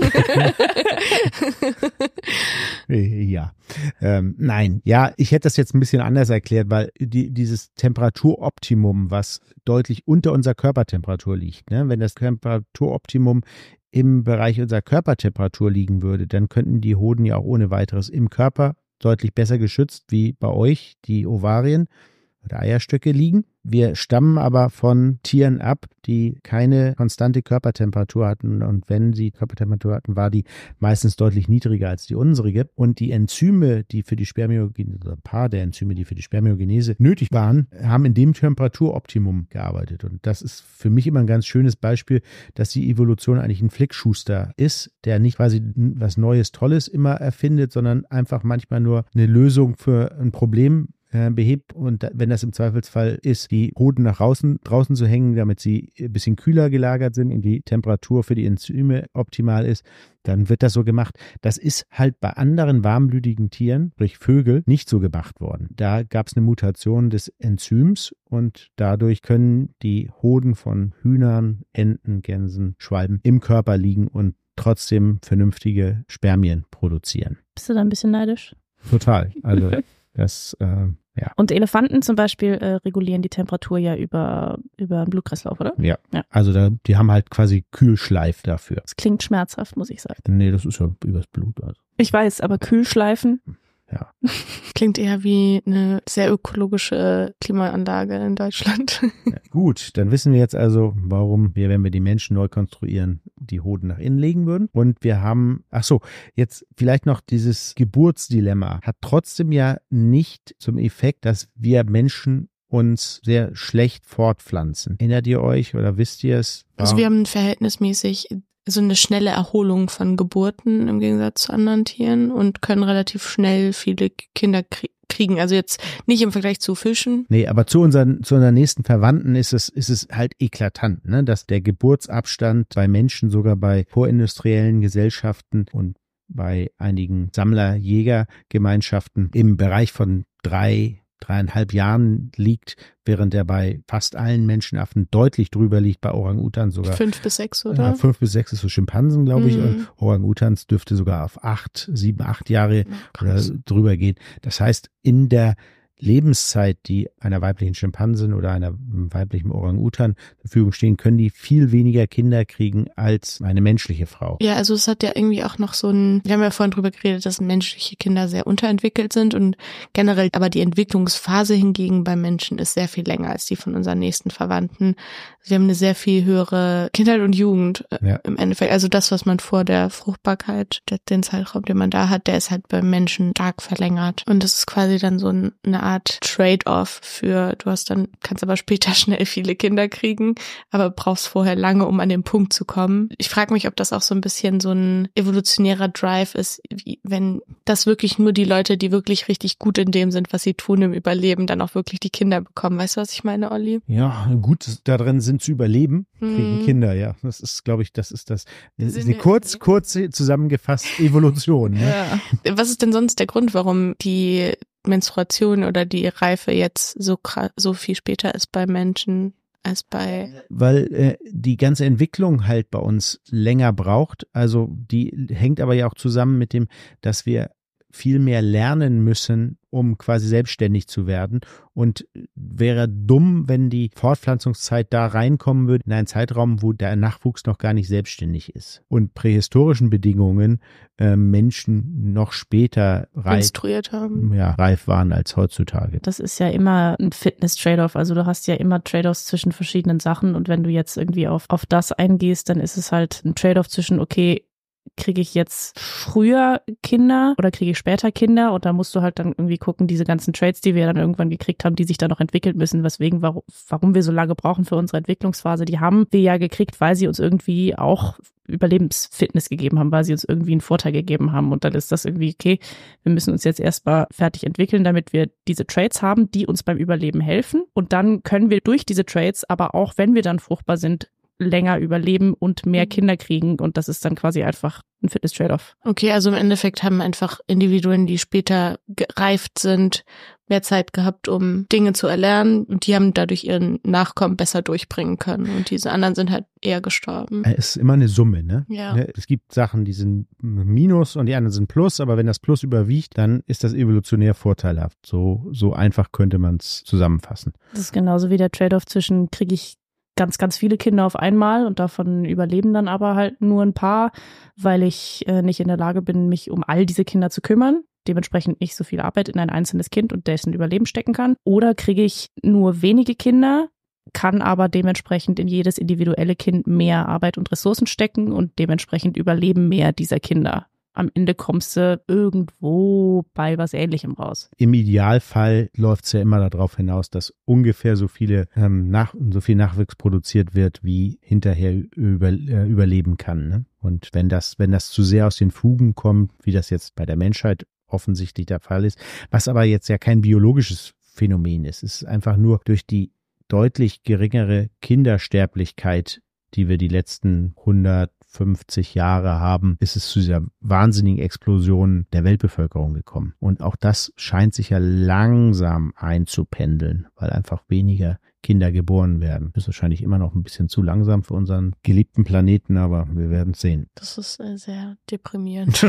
Ja, nein, ja, ich hätte das jetzt ein bisschen anders erklärt, weil dieses Temperaturoptimum, was deutlich unter unserer Körpertemperatur liegt, ne, wenn das Temperaturoptimum im Bereich unserer Körpertemperatur liegen würde, dann könnten die Hoden ja auch ohne weiteres im Körper deutlich besser geschützt wie bei euch die Ovarien oder Eierstöcke liegen. Wir stammen aber von Tieren ab, die keine konstante Körpertemperatur hatten und wenn sie Körpertemperatur hatten, war die meistens deutlich niedriger als die unsere. Und die Enzyme, die für die Spermiogenese, oder ein paar der Enzyme, die für die Spermiogenese nötig waren, haben in dem Temperaturoptimum gearbeitet. Und das ist für mich immer ein ganz schönes Beispiel, dass die Evolution eigentlich ein Flickschuster ist, der nicht quasi was Neues, Tolles immer erfindet, sondern einfach manchmal nur eine Lösung für ein Problem behebt und wenn das im Zweifelsfall ist, die Hoden nach draußen zu hängen, damit sie ein bisschen kühler gelagert sind und die Temperatur für die Enzyme optimal ist, dann wird das so gemacht. Das ist halt bei anderen warmblütigen Tieren, sprich Vögel, nicht so gemacht worden. Da gab es eine Mutation des Enzyms und dadurch können die Hoden von Hühnern, Enten, Gänsen, Schwalben im Körper liegen und trotzdem vernünftige Spermien produzieren. Bist du da ein bisschen neidisch? Total. Also das, ja. Und Elefanten zum Beispiel regulieren die Temperatur ja über den Blutkreislauf, oder? Ja. Also die haben halt quasi Kühlschleif dafür. Das klingt schmerzhaft, muss ich sagen. Nee, das ist ja übers Blut. Also. Ich weiß, aber Kühlschleifen? Ja. Klingt eher wie eine sehr ökologische Klimaanlage in Deutschland. Ja, gut, dann wissen wir jetzt also, warum wir, wenn wir die Menschen neu konstruieren, die Hoden nach innen legen würden. Und wir haben, jetzt vielleicht noch dieses Geburtsdilemma, hat trotzdem ja nicht zum Effekt, dass wir Menschen uns sehr schlecht fortpflanzen. Erinnert ihr euch oder wisst ihr es? Also wir haben verhältnismäßig so eine schnelle Erholung von Geburten im Gegensatz zu anderen Tieren und können relativ schnell viele Kinder kriegen. Also jetzt nicht im Vergleich zu Fischen. Nee, aber zu unseren nächsten Verwandten ist es halt eklatant, ne, dass der Geburtsabstand bei Menschen, sogar bei vorindustriellen Gesellschaften und bei einigen Sammler-Jäger-Gemeinschaften im Bereich von 3,5 Jahren liegt, während er bei fast allen Menschenaffen deutlich drüber liegt, bei Orang-Utans sogar. 5 bis 6, oder? Ja, 5 bis 6 ist für Schimpansen, glaube ich. Und Orang-Utans dürfte sogar auf 7, 8 Jahre oder drüber gehen. Das heißt, in der Lebenszeit, die einer weiblichen Schimpansin oder einer weiblichen Orang-Utan zur Verfügung stehen, können die viel weniger Kinder kriegen als eine menschliche Frau. Ja, also es hat ja irgendwie auch noch wir haben ja vorhin drüber geredet, dass menschliche Kinder sehr unterentwickelt sind und generell, aber die Entwicklungsphase hingegen beim Menschen ist sehr viel länger als die von unseren nächsten Verwandten. Wir haben eine sehr viel höhere Kindheit und Jugend im Endeffekt. Also das, was man vor der Fruchtbarkeit, den Zeitraum, den man da hat, der ist halt beim Menschen stark verlängert. Und das ist quasi dann so eine Art Trade-off für, kannst aber später schnell viele Kinder kriegen, aber brauchst vorher lange, um an den Punkt zu kommen. Ich frage mich, ob das auch so ein bisschen so ein evolutionärer Drive ist, wenn das wirklich nur die Leute, die wirklich richtig gut in dem sind, was sie tun im Überleben, dann auch wirklich die Kinder bekommen. Weißt du, was ich meine, Olli? Ja, gut darin sind zu überleben, kriegen Kinder, ja. Das ist, glaube ich, das eine kurz zusammengefasst Evolution. Ne? Ja. Was ist denn sonst der Grund, warum die Menstruation oder die Reife jetzt so viel später ist bei Menschen als bei... Weil die ganze Entwicklung halt bei uns länger braucht. Also die hängt aber ja auch zusammen mit dem, dass wir viel mehr lernen müssen, um quasi selbstständig zu werden. Und wäre dumm, wenn die Fortpflanzungszeit da reinkommen würde, in einen Zeitraum, wo der Nachwuchs noch gar nicht selbstständig ist. Und prähistorischen Bedingungen Menschen noch später reif waren als heutzutage. Das ist ja immer ein Fitness-Trade-off. Also du hast ja immer Trade-offs zwischen verschiedenen Sachen. Und wenn du jetzt irgendwie auf das eingehst, dann ist es halt ein Trade-off zwischen, okay, kriege ich jetzt früher Kinder oder kriege ich später Kinder? Und da musst du halt dann irgendwie gucken, diese ganzen Traits, die wir dann irgendwann gekriegt haben, die sich dann noch entwickeln müssen, warum wir so lange brauchen für unsere Entwicklungsphase, die haben wir ja gekriegt, weil sie uns irgendwie auch Überlebensfitness gegeben haben, weil sie uns irgendwie einen Vorteil gegeben haben. Und dann ist das irgendwie, okay, wir müssen uns jetzt erstmal fertig entwickeln, damit wir diese Traits haben, die uns beim Überleben helfen. Und dann können wir durch diese Traits, aber auch wenn wir dann fruchtbar sind, länger überleben und mehr Kinder kriegen. Und das ist dann quasi einfach ein Fitness-Trade-off. Okay, also im Endeffekt haben einfach Individuen, die später gereift sind, mehr Zeit gehabt, um Dinge zu erlernen, und die haben dadurch ihren Nachkommen besser durchbringen können. Und diese anderen sind halt eher gestorben. Es ist immer eine Summe, ne? Ja. Es gibt Sachen, die sind Minus und die anderen sind Plus, aber wenn das Plus überwiegt, dann ist das evolutionär vorteilhaft. So einfach könnte man es zusammenfassen. Das ist genauso wie der Trade-off zwischen, kriege ich ganz, ganz viele Kinder auf einmal und davon überleben dann aber halt nur ein paar, weil ich nicht in der Lage bin, mich um all diese Kinder zu kümmern, dementsprechend nicht so viel Arbeit in ein einzelnes Kind und dessen Überleben stecken kann. Oder kriege ich nur wenige Kinder, kann aber dementsprechend in jedes individuelle Kind mehr Arbeit und Ressourcen stecken und dementsprechend überleben mehr dieser Kinder. Am Ende kommst du irgendwo bei was Ähnlichem raus. Im Idealfall läuft es ja immer darauf hinaus, dass ungefähr so viel Nachwuchs produziert wird, wie hinterher überleben kann. Ne? Und wenn das zu sehr aus den Fugen kommt, wie das jetzt bei der Menschheit offensichtlich der Fall ist, was aber jetzt ja kein biologisches Phänomen ist, es ist einfach nur durch die deutlich geringere Kindersterblichkeit, die wir die letzten 150 Jahre haben, ist es zu dieser wahnsinnigen Explosion der Weltbevölkerung gekommen. Und auch das scheint sich ja langsam einzupendeln, weil einfach weniger Kinder geboren werden. Das ist wahrscheinlich immer noch ein bisschen zu langsam für unseren geliebten Planeten, aber wir werden es sehen. Das ist sehr deprimierend.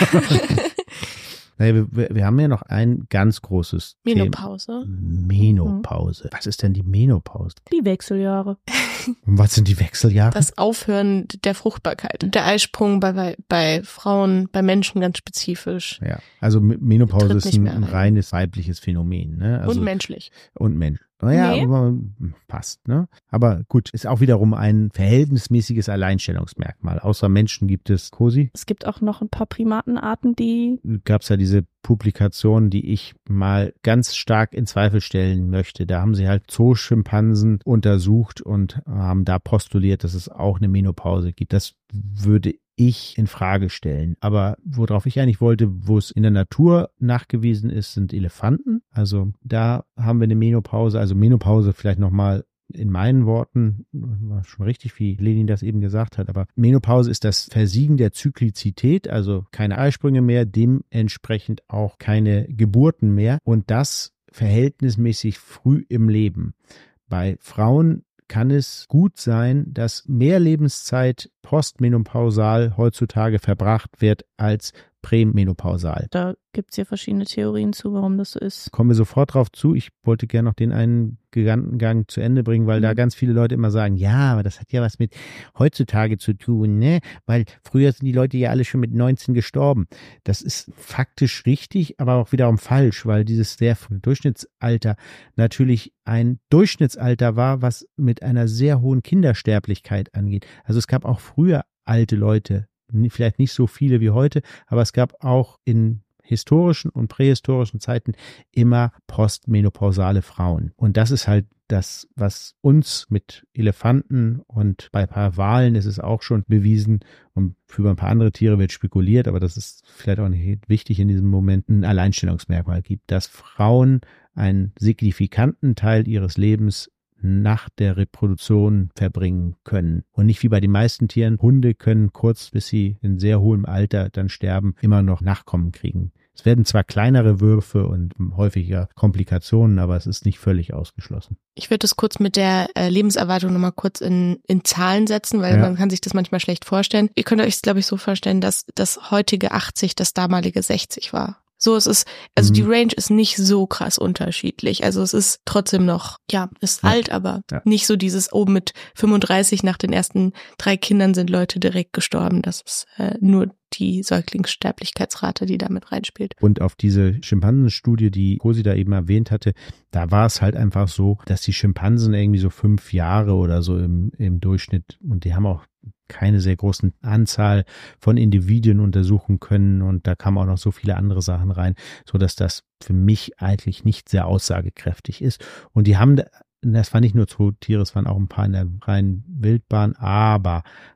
Naja, wir haben ja noch ein ganz großes Menopause. Menopause. Was ist denn die Menopause? Die Wechseljahre. Und was sind die Wechseljahre? Das Aufhören der Fruchtbarkeit. Der Eisprung bei Frauen, bei Menschen ganz spezifisch. Ja, also Menopause ist ein ein reines weibliches Phänomen. Ne? Also, und menschlich. Und Mensch. Naja, Nee. aber passt, ne? Aber gut, ist auch wiederum ein verhältnismäßiges Alleinstellungsmerkmal. Außer Menschen gibt es, Cosi, Es gibt auch noch ein paar Primatenarten, die gab es ja diese Publikation, die ich mal ganz stark in Zweifel stellen möchte. Da haben sie halt Zooschimpansen untersucht und haben da postuliert, dass es auch eine Menopause gibt. Das würde ich in Frage stellen. Aber worauf ich eigentlich wollte, wo es in der Natur nachgewiesen ist, sind Elefanten. Also da haben wir eine Menopause. Also Menopause vielleicht nochmal in meinen Worten, war schon richtig, wie Lenin das eben gesagt hat, aber Menopause ist das Versiegen der Zyklizität, also keine Eisprünge mehr, dementsprechend auch keine Geburten mehr und das verhältnismäßig früh im Leben. Bei Frauen kann es gut sein, dass mehr Lebenszeit postmenopausal heutzutage verbracht wird als prämenopausal. Da gibt es ja verschiedene Theorien zu, warum das so ist. Kommen wir sofort drauf zu. Ich wollte gerne noch den einen Gedankengang zu Ende bringen, weil da ganz viele Leute immer sagen, ja, aber das hat ja was mit heutzutage zu tun, ne? Weil früher sind die Leute ja alle schon mit 19 gestorben. Das ist faktisch richtig, aber auch wiederum falsch, weil dieses sehr frühe Durchschnittsalter natürlich ein Durchschnittsalter war, was mit einer sehr hohen Kindersterblichkeit angeht. Also es gab auch früher alte Leute, vielleicht nicht so viele wie heute, aber es gab auch in historischen und prähistorischen Zeiten immer postmenopausale Frauen. Und das ist halt das, was uns mit Elefanten und bei ein paar Walen ist es auch schon bewiesen und für ein paar andere Tiere wird spekuliert, aber das ist vielleicht auch nicht wichtig in diesem Moment, ein Alleinstellungsmerkmal gibt, dass Frauen einen signifikanten Teil ihres Lebens nach der Reproduktion verbringen können. Und nicht wie bei den meisten Tieren. Hunde können kurz, bis sie in sehr hohem Alter dann sterben, immer noch Nachkommen kriegen. Es werden zwar kleinere Würfe und häufiger Komplikationen, aber es ist nicht völlig ausgeschlossen. Ich würde das kurz mit der Lebenserwartung nochmal kurz in Zahlen setzen, weil man kann sich das manchmal schlecht vorstellen. Ihr könnt euch, glaube ich, so vorstellen, dass das heutige 80 das damalige 60 war. So, es ist, also die Range ist nicht so krass unterschiedlich. Also es ist trotzdem noch, ist alt, aber nicht so dieses oben mit 35 nach den ersten 3 Kindern sind Leute direkt gestorben. Das ist nur die Säuglingssterblichkeitsrate, die da mit reinspielt. Und auf diese Schimpansenstudie, die Cosi da eben erwähnt hatte, da war es halt einfach so, dass die Schimpansen irgendwie so 5 Jahre oder so im Durchschnitt, und die haben auch keine sehr großen Anzahl von Individuen untersuchen können und da kamen auch noch so viele andere Sachen rein, so dass das für mich eigentlich nicht sehr aussagekräftig ist. Und die haben, das war nicht nur Zootiere, es waren auch ein paar in der freien Wildbahn, aber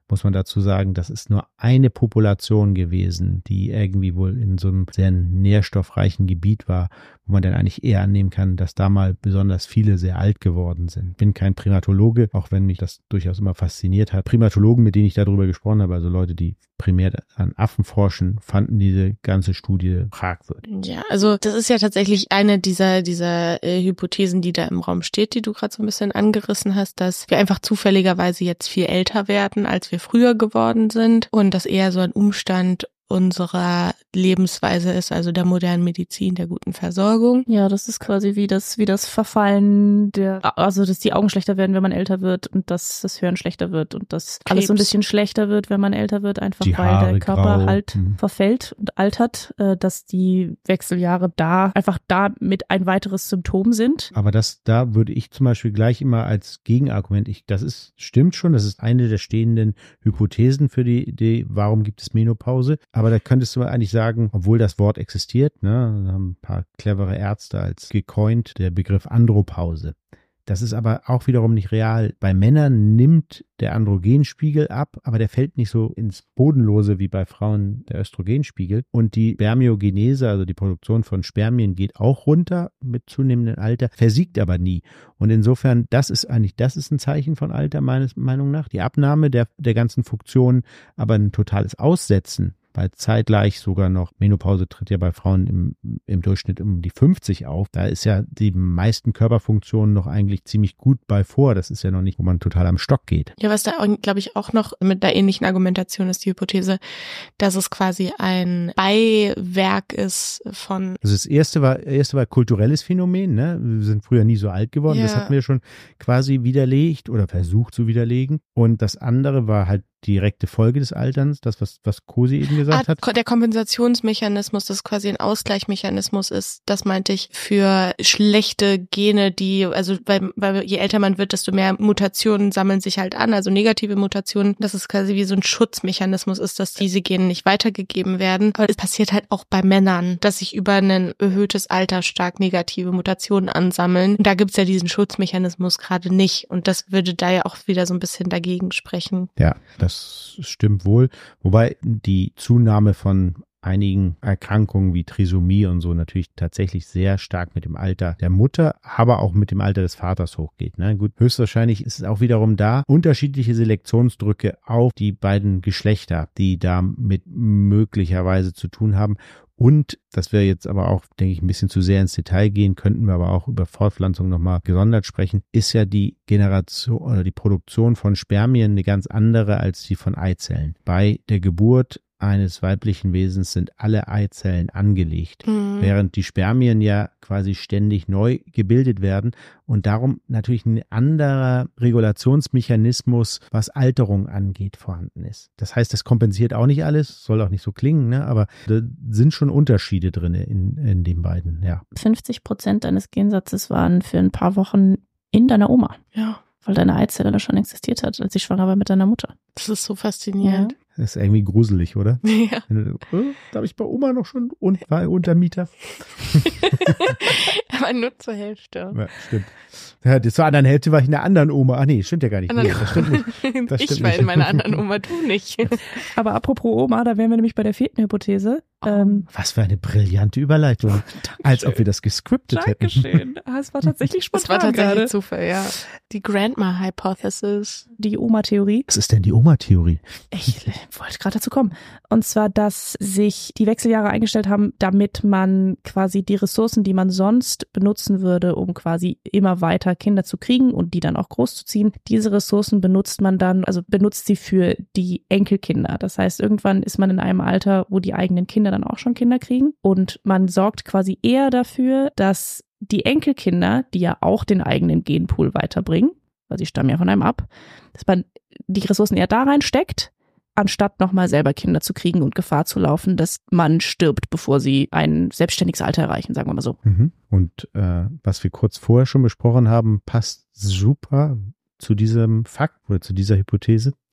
muss man dazu sagen, das ist nur eine Population gewesen, die irgendwie wohl in so einem sehr nährstoffreichen Gebiet war, wo man dann eigentlich eher annehmen kann, dass da mal besonders viele sehr alt geworden sind. Ich bin kein Primatologe, auch wenn mich das durchaus immer fasziniert hat. Primatologen, mit denen ich darüber gesprochen habe, also Leute, die primär an Affen forschen, fanden diese ganze Studie fragwürdig. Ja, also das ist ja tatsächlich eine dieser Hypothesen, die da im Raum steht, die du gerade so ein bisschen angerissen hast, dass wir einfach zufälligerweise jetzt viel älter werden, als wir früher geworden sind und das eher so ein Umstand unserer Lebensweise ist, also der modernen Medizin, der guten Versorgung. Ja, das ist quasi wie das Verfallen also dass die Augen schlechter werden, wenn man älter wird und dass das Hören schlechter wird und dass alles so ein bisschen schlechter wird, wenn man älter wird, einfach die weil Haare der Körper grau. halt verfällt und altert, dass die Wechseljahre da mit ein weiteres Symptom sind. Aber da würde ich zum Beispiel gleich immer als Gegenargument, stimmt schon, das ist eine der stehenden Hypothesen für die Idee, warum gibt es Menopause? Aber da könntest du eigentlich sagen, obwohl das Wort existiert, ne, da haben ein paar clevere Ärzte als gecoint, der Begriff Andropause. Das ist aber auch wiederum nicht real. Bei Männern nimmt der Androgenspiegel ab, aber der fällt nicht so ins Bodenlose wie bei Frauen der Östrogenspiegel. Und die Spermiogenese, also die Produktion von Spermien, geht auch runter mit zunehmendem Alter, versiegt aber nie. Und insofern, das ist ein Zeichen von Alter, meiner Meinung nach. Die Abnahme der ganzen Funktionen, aber ein totales Aussetzen, weil zeitgleich sogar noch, Menopause tritt ja bei Frauen im Durchschnitt um die 50 auf. Da ist ja die meisten Körperfunktionen noch eigentlich ziemlich gut bei vor. Das ist ja noch nicht, wo man total am Stock geht. Ja, was da, glaube ich, auch noch mit einer ähnlichen Argumentation ist die Hypothese, dass es quasi ein Beiwerk ist von... Also das erste war kulturelles Phänomen, ne? Wir sind früher nie so alt geworden. Ja. Das hatten wir schon quasi widerlegt oder versucht zu widerlegen. Und das andere war halt direkte Folge des Alterns, das, was Cosi eben gesagt hat. Der Kompensationsmechanismus, das quasi ein Ausgleichsmechanismus ist, das meinte ich, für schlechte Gene, weil je älter man wird, desto mehr Mutationen sammeln sich halt an, also negative Mutationen, dass es quasi wie so ein Schutzmechanismus ist, dass diese Gene nicht weitergegeben werden. Aber es passiert halt auch bei Männern, dass sich über ein erhöhtes Alter stark negative Mutationen ansammeln. Und da gibt's ja diesen Schutzmechanismus gerade nicht. Und das würde da ja auch wieder so ein bisschen dagegen sprechen. Ja, das stimmt wohl. Wobei die Zunahme von einigen Erkrankungen wie Trisomie und so natürlich tatsächlich sehr stark mit dem Alter der Mutter, aber auch mit dem Alter des Vaters hochgeht. Ne? Gut, höchstwahrscheinlich ist es auch wiederum da unterschiedliche Selektionsdrücke auf die beiden Geschlechter, die damit möglicherweise zu tun haben. Und, das wäre jetzt aber auch, denke ich, ein bisschen zu sehr ins Detail gehen, könnten wir aber auch über Fortpflanzung nochmal gesondert sprechen, ist ja die Generation oder die Produktion von Spermien eine ganz andere als die von Eizellen. Bei der Geburt eines weiblichen Wesens sind alle Eizellen angelegt, während die Spermien ja quasi ständig neu gebildet werden und darum natürlich ein anderer Regulationsmechanismus, was Alterung angeht, vorhanden ist. Das heißt, das kompensiert auch nicht alles, soll auch nicht so klingen, ne? Aber da sind schon Unterschiede drin in den beiden, ja. 50% deines Gensatzes waren für ein paar Wochen in deiner Oma. Ja. Weil deine Eizelle da schon existiert hat, als sie schwanger war mit deiner Mutter. Das ist so faszinierend. Ja. Das ist irgendwie gruselig, oder? Ja. Da habe ich bei Oma noch schon war Untermieter. Aber nur zur Hälfte. Ja, stimmt. Ja, zur anderen Hälfte war ich in der anderen Oma. Ach nee, stimmt ja gar nicht. Nee, das stimmt nicht. Das ich stimmt war nicht. in meiner anderen Oma, du nicht. Aber apropos Oma, da wären wir nämlich bei der vierten Hypothese. Was für eine brillante Überleitung. Als ob wir das gescriptet hätten. Dankeschön. Es war tatsächlich spontan. Das war tatsächlich gerade. Zufall, ja. Die Grandma Hypothesis. Die Oma-Theorie. Was ist denn die Oma-Theorie? Ich wollte gerade dazu kommen. Und zwar, dass sich die Wechseljahre eingestellt haben, damit man quasi die Ressourcen, die man sonst benutzen würde, um quasi immer weiter Kinder zu kriegen und die dann auch großzuziehen, diese Ressourcen benutzt sie für die Enkelkinder. Das heißt, irgendwann ist man in einem Alter, wo die eigenen Kinder dann auch schon Kinder kriegen und man sorgt quasi eher dafür, dass die Enkelkinder, die ja auch den eigenen Genpool weiterbringen, weil sie stammen ja von einem ab, dass man die Ressourcen eher da reinsteckt, anstatt nochmal selber Kinder zu kriegen und Gefahr zu laufen, dass man stirbt, bevor sie ein selbstständiges Alter erreichen, sagen wir mal so. Und was wir kurz vorher schon besprochen haben, passt super zu diesem Fakt oder zu dieser Hypothese.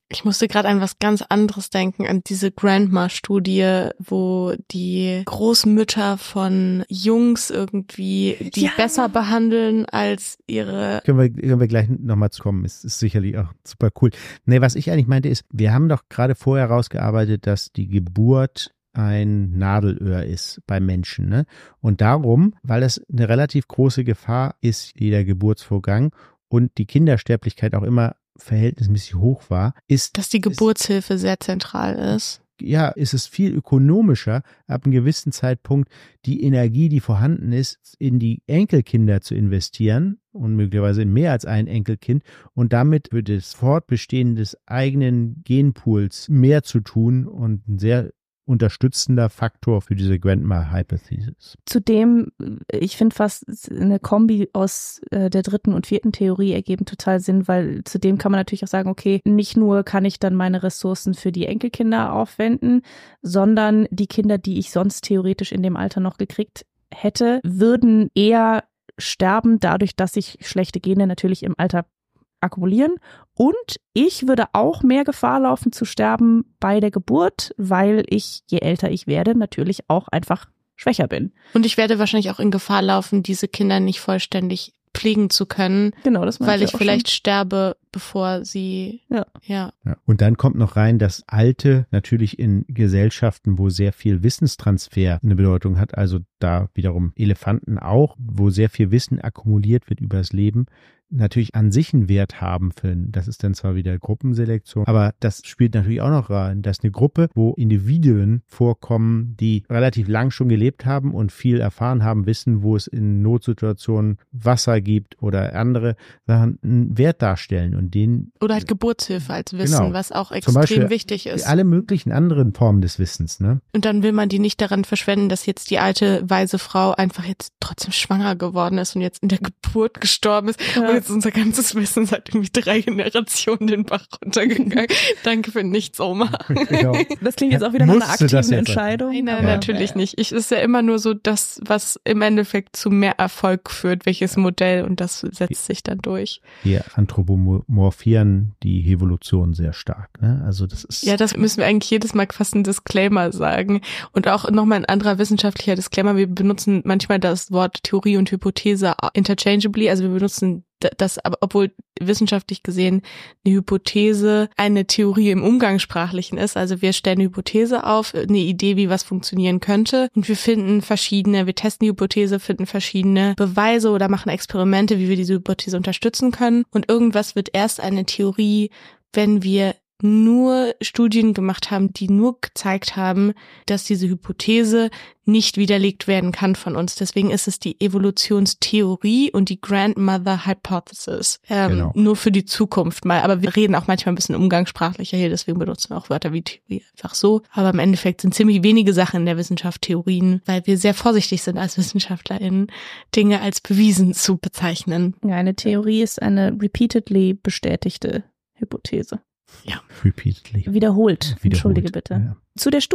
Ich musste gerade an was ganz anderes denken, an diese Grandma-Studie, wo die Großmütter von Jungs irgendwie die besser behandeln als ihre... Können wir gleich nochmal zu kommen, ist sicherlich auch super cool. Nee, was ich eigentlich meinte ist, wir haben doch gerade vorher rausgearbeitet, dass die Geburt ein Nadelöhr ist bei Menschen, ne? Und darum, weil das eine relativ große Gefahr ist, jeder Geburtsvorgang und die Kindersterblichkeit auch immer verhältnismäßig hoch war, dass die Geburtshilfe sehr zentral ist. Ja, ist es viel ökonomischer, ab einem gewissen Zeitpunkt die Energie, die vorhanden ist, in die Enkelkinder zu investieren und möglicherweise in mehr als ein Enkelkind und damit für das Fortbestehen des eigenen Genpools mehr zu tun und ein sehr unterstützender Faktor für diese Grandma-Hypothesis. Zudem, ich finde fast eine Kombi aus der 3. und 4. Theorie ergeben total Sinn, weil zudem kann man natürlich auch sagen, okay, nicht nur kann ich dann meine Ressourcen für die Enkelkinder aufwenden, sondern die Kinder, die ich sonst theoretisch in dem Alter noch gekriegt hätte, würden eher sterben, dadurch, dass sich schlechte Gene natürlich im Alter akkumulieren. Und ich würde auch mehr Gefahr laufen zu sterben bei der Geburt, weil ich, je älter ich werde, natürlich auch einfach schwächer bin. Und ich werde wahrscheinlich auch in Gefahr laufen, diese Kinder nicht vollständig pflegen zu können, genau, das weil ich auch vielleicht schon sterbe, bevor sie, ja. Und dann kommt noch rein, dass Alte natürlich in Gesellschaften, wo sehr viel Wissenstransfer eine Bedeutung hat, also da wiederum Elefanten auch, wo sehr viel Wissen akkumuliert wird über das Leben, natürlich an sich einen Wert haben das ist dann zwar wieder Gruppenselektion, aber das spielt natürlich auch noch rein, dass eine Gruppe, wo Individuen vorkommen, die relativ lang schon gelebt haben und viel erfahren haben, wissen, wo es in Notsituationen Wasser gibt oder andere Sachen einen Wert darstellen und den oder halt Geburtshilfe als Wissen, was auch extrem wichtig ist. Alle möglichen anderen Formen des Wissens, ne? Und dann will man die nicht daran verschwenden, dass jetzt die alte, weise Frau einfach jetzt trotzdem schwanger geworden ist und jetzt in der Geburt gestorben ist. Ja. Und jetzt unser ganzes Wissen seit irgendwie 3 Generationen den Bach runtergegangen. Danke für nichts, Oma. Genau. Das klingt jetzt auch wieder nach einer aktiven Entscheidung. Nein, natürlich nicht. Es ist ja immer nur so das, was im Endeffekt zu mehr Erfolg führt, welches Modell, und das setzt sich dann durch. Wir anthropomorphieren die Evolution sehr stark, ne? Also das ist... Ja, das müssen wir eigentlich jedes Mal fast ein Disclaimer sagen. Und auch nochmal ein anderer wissenschaftlicher Disclaimer. Wir benutzen manchmal das Wort Theorie und Hypothese interchangeably. Also wir benutzen das, aber obwohl wissenschaftlich gesehen eine Hypothese eine Theorie im Umgangssprachlichen ist. Also wir stellen eine Hypothese auf, eine Idee, wie was funktionieren könnte, und wir testen die Hypothese, finden verschiedene Beweise oder machen Experimente, wie wir diese Hypothese unterstützen können. Und irgendwas wird erst eine Theorie, wenn wir nur Studien gemacht haben, die nur gezeigt haben, dass diese Hypothese nicht widerlegt werden kann von uns. Deswegen ist es die Evolutionstheorie und die Grandmother Hypothesis. Genau. Nur für die Zukunft mal. Aber wir reden auch manchmal ein bisschen umgangssprachlicher hier, deswegen benutzen wir auch Wörter wie Theorie einfach so. Aber im Endeffekt sind ziemlich wenige Sachen in der Wissenschaft Theorien, weil wir sehr vorsichtig sind als WissenschaftlerInnen, Dinge als bewiesen zu bezeichnen. Ja, eine Theorie ist eine repeatedly bestätigte Hypothese. Ja. Repeatedly. Wiederholt. Entschuldige bitte. Ja. Zu der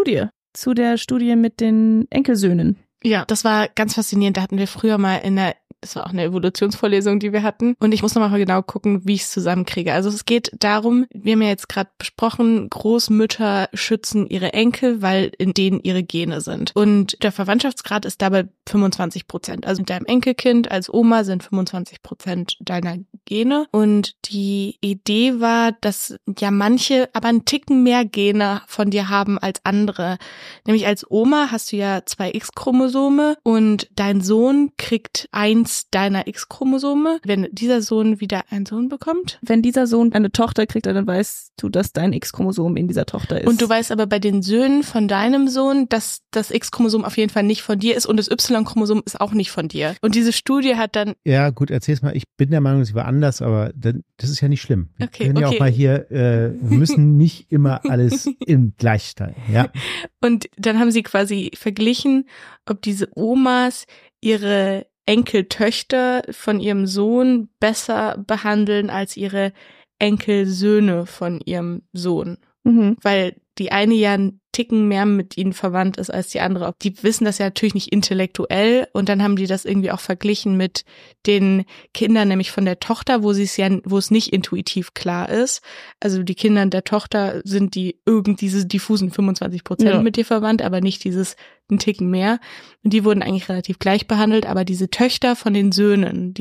Studie mit den Enkelsöhnen. Ja, das war ganz faszinierend. Da hatten wir früher mal das war auch eine Evolutionsvorlesung, die wir hatten. Und ich muss nochmal genau gucken, wie ich es zusammenkriege. Also es geht darum, wir haben ja jetzt gerade besprochen, Großmütter schützen ihre Enkel, weil in denen ihre Gene sind. Und der Verwandtschaftsgrad ist dabei 25%. Also mit deinem Enkelkind als Oma sind 25% deiner Gene. Und die Idee war, dass ja manche aber einen Ticken mehr Gene von dir haben als andere. Nämlich als Oma hast du ja 2 X-Chromosome und dein Sohn kriegt 1 deiner X-Chromosome. Wenn dieser Sohn wieder einen Sohn bekommt. Wenn dieser Sohn eine Tochter kriegt, dann weißt du, dass dein X-Chromosom in dieser Tochter ist. Und du weißt aber bei den Söhnen von deinem Sohn, dass das X-Chromosom auf jeden Fall nicht von dir ist und das Y-Chromosom ist auch nicht von dir. Und diese Studie hat dann... Ja, gut, erzähl's mal. Ich bin der Meinung, sie war anders, aber das ist ja nicht schlimm. Wir können ja auch mal hier, wir müssen nicht immer alles im Gleichstein, ja. Und dann haben sie quasi verglichen, ob diese Omas ihre Enkeltöchter von ihrem Sohn besser behandeln als ihre Enkelsöhne von ihrem Sohn. Mhm. Weil die eine ja Ticken mehr mit ihnen verwandt ist als die andere. Die wissen das ja natürlich nicht intellektuell und dann haben die das irgendwie auch verglichen mit den Kindern, nämlich von der Tochter, wo es nicht intuitiv klar ist. Also die Kinder der Tochter sind diese diffusen 25% mit dir verwandt, aber nicht dieses einen Ticken mehr. Und die wurden eigentlich relativ gleich behandelt, aber diese Töchter von den Söhnen,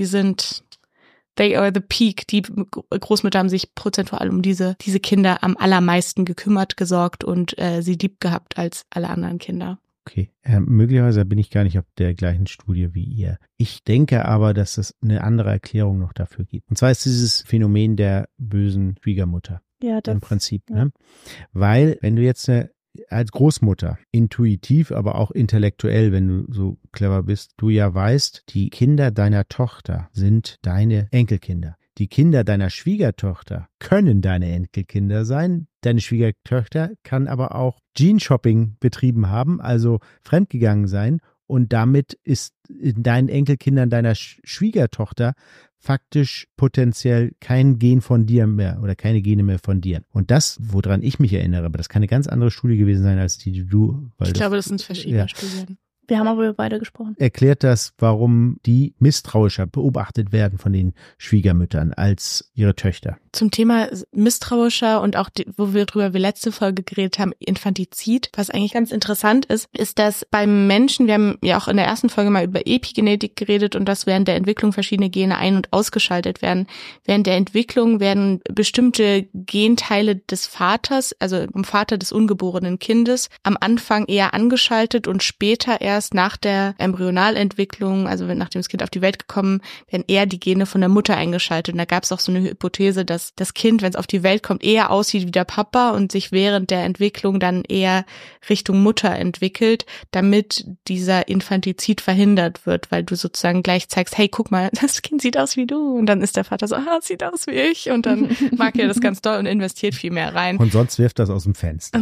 they are the peak. Die Großmütter haben sich prozentual um diese Kinder am allermeisten gekümmert, gesorgt und sie lieb gehabt als alle anderen Kinder. Okay, möglicherweise bin ich gar nicht auf der gleichen Studie wie ihr. Ich denke aber, dass es eine andere Erklärung noch dafür gibt. Und zwar ist dieses Phänomen der bösen Schwiegermutter. Ja, das im Prinzip. Ne? Weil, wenn du jetzt als Großmutter intuitiv, aber auch intellektuell, wenn du so clever bist, du ja weißt, die Kinder deiner Tochter sind deine Enkelkinder. Die Kinder deiner Schwiegertochter können deine Enkelkinder sein. Deine Schwiegertochter kann aber auch Gene-Shopping betrieben haben, also fremdgegangen sein. Und damit ist in deinen Enkelkindern deiner Schwiegertochter faktisch potenziell kein Gen von dir mehr oder keine Gene mehr von dir. Und das, woran ich mich erinnere, aber das kann eine ganz andere Studie gewesen sein als die du. Ich glaube, das sind verschiedene Studien. Wir haben aber über beide gesprochen. Erklärt das, warum die misstrauischer beobachtet werden von den Schwiegermüttern als ihre Töchter? Zum Thema misstrauischer und auch, wo wir letzte Folge geredet haben, Infantizid, was eigentlich ganz interessant ist, dass beim Menschen, wir haben ja auch in der ersten Folge mal über Epigenetik geredet und dass während der Entwicklung verschiedene Gene ein- und ausgeschaltet werden. Während der Entwicklung werden bestimmte Genteile des Vaters, also vom Vater des ungeborenen Kindes, am Anfang eher angeschaltet und später erst nach der Embryonalentwicklung, also nachdem das Kind auf die Welt gekommen, werden eher die Gene von der Mutter eingeschaltet. Und da gab es auch so eine Hypothese, dass das Kind, wenn es auf die Welt kommt, eher aussieht wie der Papa und sich während der Entwicklung dann eher Richtung Mutter entwickelt, damit dieser Infantizid verhindert wird, weil du sozusagen gleich zeigst, hey, guck mal, das Kind sieht aus wie du. Und dann ist der Vater so, sieht aus wie ich. Und dann mag er das ganz doll und investiert viel mehr rein. Und sonst wirft das aus dem Fenster.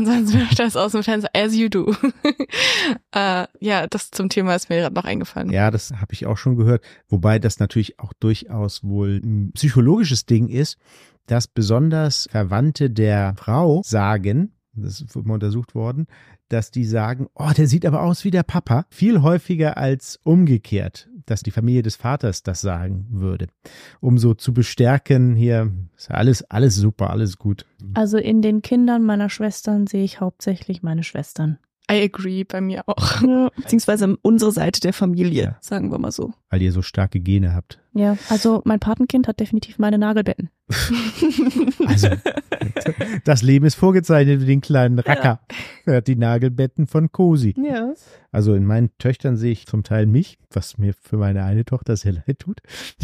As you do. Das zum Thema ist mir gerade noch eingefallen. Ja, das habe ich auch schon gehört. Wobei das natürlich auch durchaus wohl ein psychologisches Ding ist, dass besonders Verwandte der Frau sagen, das ist mal untersucht worden, dass die sagen, der sieht aber aus wie der Papa. Viel häufiger als umgekehrt, dass die Familie des Vaters das sagen würde. Um so zu bestärken, hier ist alles super, alles gut. Also in den Kindern meiner Schwestern sehe ich hauptsächlich meine Schwestern. I agree, bei mir auch. Ja, beziehungsweise unsere Seite der Familie, sagen wir mal so. Weil ihr so starke Gene habt. Ja, also mein Patenkind hat definitiv meine Nagelbetten. Also, das Leben ist vorgezeichnet mit den kleinen Racker. Er hat die Nagelbetten von Cosi. Ja. Also in meinen Töchtern sehe ich zum Teil mich, was mir für meine eine Tochter sehr leid tut.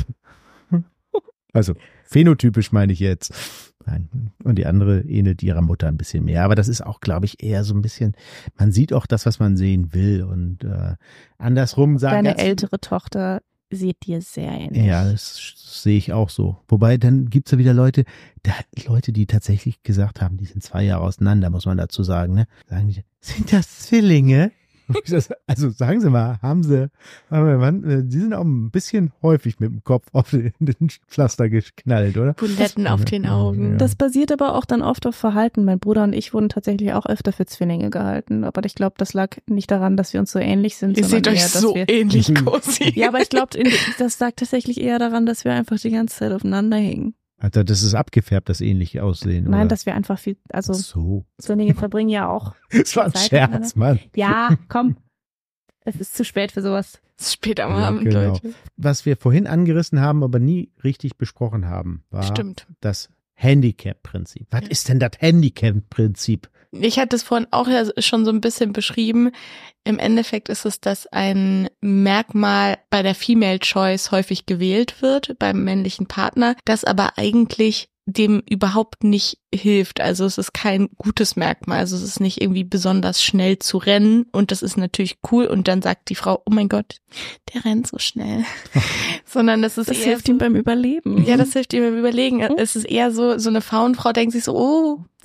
Also phänotypisch meine ich jetzt. Nein. Und die andere ähnelt ihrer Mutter ein bisschen mehr. Aber das ist auch, glaube ich, eher so ein bisschen, man sieht auch das, was man sehen will. Und andersrum sagen. Deine ältere Tochter sieht dir sehr ähnlich. Ja, das sehe ich auch so. Wobei, dann gibt's ja wieder Leute, die tatsächlich gesagt haben, die sind 2 Jahre auseinander, muss man dazu sagen. Ne? Sagen die, sind das Zwillinge? Also sagen Sie mal, die sind auch ein bisschen häufig mit dem Kopf auf den Pflaster geknallt, oder? Buletten auf den Augen. Ja. Das basiert aber auch dann oft auf Verhalten. Mein Bruder und ich wurden tatsächlich auch öfter für Zwillinge gehalten. Aber ich glaube, das lag nicht daran, dass wir uns so ähnlich sind. Ihr seht euch eher, so ähnlich, Cosi. Ja, aber ich glaube, das lag tatsächlich eher daran, dass wir einfach die ganze Zeit aufeinander hingen. Also das ist abgefärbt, das ähnliche Aussehen, Nein, oder? dass wir einfach viel, also So. Zwillinge verbringen ja auch. Das war ein Zeit Scherz, Mann. Ja, komm. Es ist zu spät für sowas. Es ist spät am Ja, Abend, genau. Leute. Was wir vorhin angerissen haben, aber nie richtig besprochen haben, war Stimmt. das Handicap-Prinzip. Was ist denn das Handicap-Prinzip? Ich hatte es vorhin auch ja schon so ein bisschen beschrieben. Im Endeffekt ist es, dass ein Merkmal bei der Female Choice häufig gewählt wird, beim männlichen Partner, das aber eigentlich dem überhaupt nicht hilft. Also es ist kein gutes Merkmal. Also es ist nicht irgendwie besonders schnell zu rennen und das ist natürlich cool und dann sagt die Frau, oh mein Gott, der rennt so schnell. Sondern das ist Das eher hilft so, ihm beim Überleben. Ja, das hilft ihm beim Überlegen. Es ist eher so eine Frauenfrau denkt sich so, oh,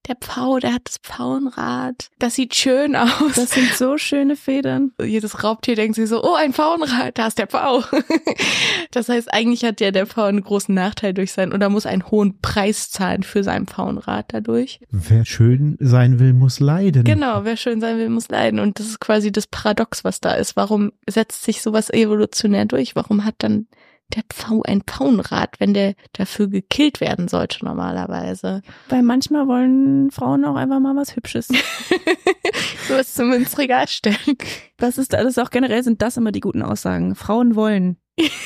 der Pfau, der hat das Pfauenrad. Das sieht schön aus. Das sind so schöne Federn. Jedes Raubtier denkt sich so, oh, ein Pfauenrad, da ist der Pfau. Das heißt, eigentlich hat ja der Pfau einen großen Nachteil durch sein, oder muss einen hohen Preis zahlen für sein Pfauenrad dadurch. Wer schön sein will, muss leiden. Genau, wer schön sein will, muss leiden. Und das ist quasi das Paradox, was da ist. Warum setzt sich sowas evolutionär durch? Warum hat dann der Pfau ein Pfauenrad, wenn der dafür gekillt werden sollte normalerweise? Weil manchmal wollen Frauen auch einfach mal was Hübsches. Sowas zum ins Regal stellen. Das ist auch generell, sind das immer die guten Aussagen. Frauen wollen.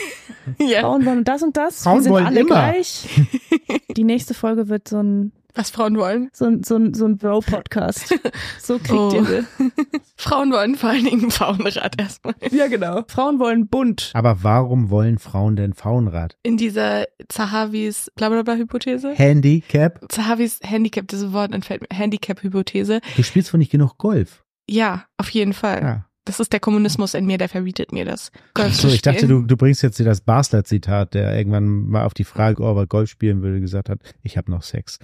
Ja. Frauen wollen das und das. Frauen Wir sind wollen alle immer. gleich. Die nächste Folge wird so ein Was Frauen wollen. Bro-Podcast. So kriegt ihr. Frauen wollen vor allen Dingen ein Pfauenrad erstmal. Ja, genau. Frauen wollen bunt. Aber warum wollen Frauen denn Pfauenrad? In dieser Zahavis Blablabla-Hypothese. Handicap? Zahavis Handicap, dieses Wort entfällt mir. Handicap-Hypothese. Du spielst wohl nicht genug Golf. Ja, auf jeden Fall. Ja. Das ist der Kommunismus in mir, der verbietet mir das. Golf So, zu ich dachte, spielen. du bringst jetzt hier das Basler-Zitat, der irgendwann mal auf die Frage, ob er Golf spielen würde, gesagt hat, ich habe noch Sex.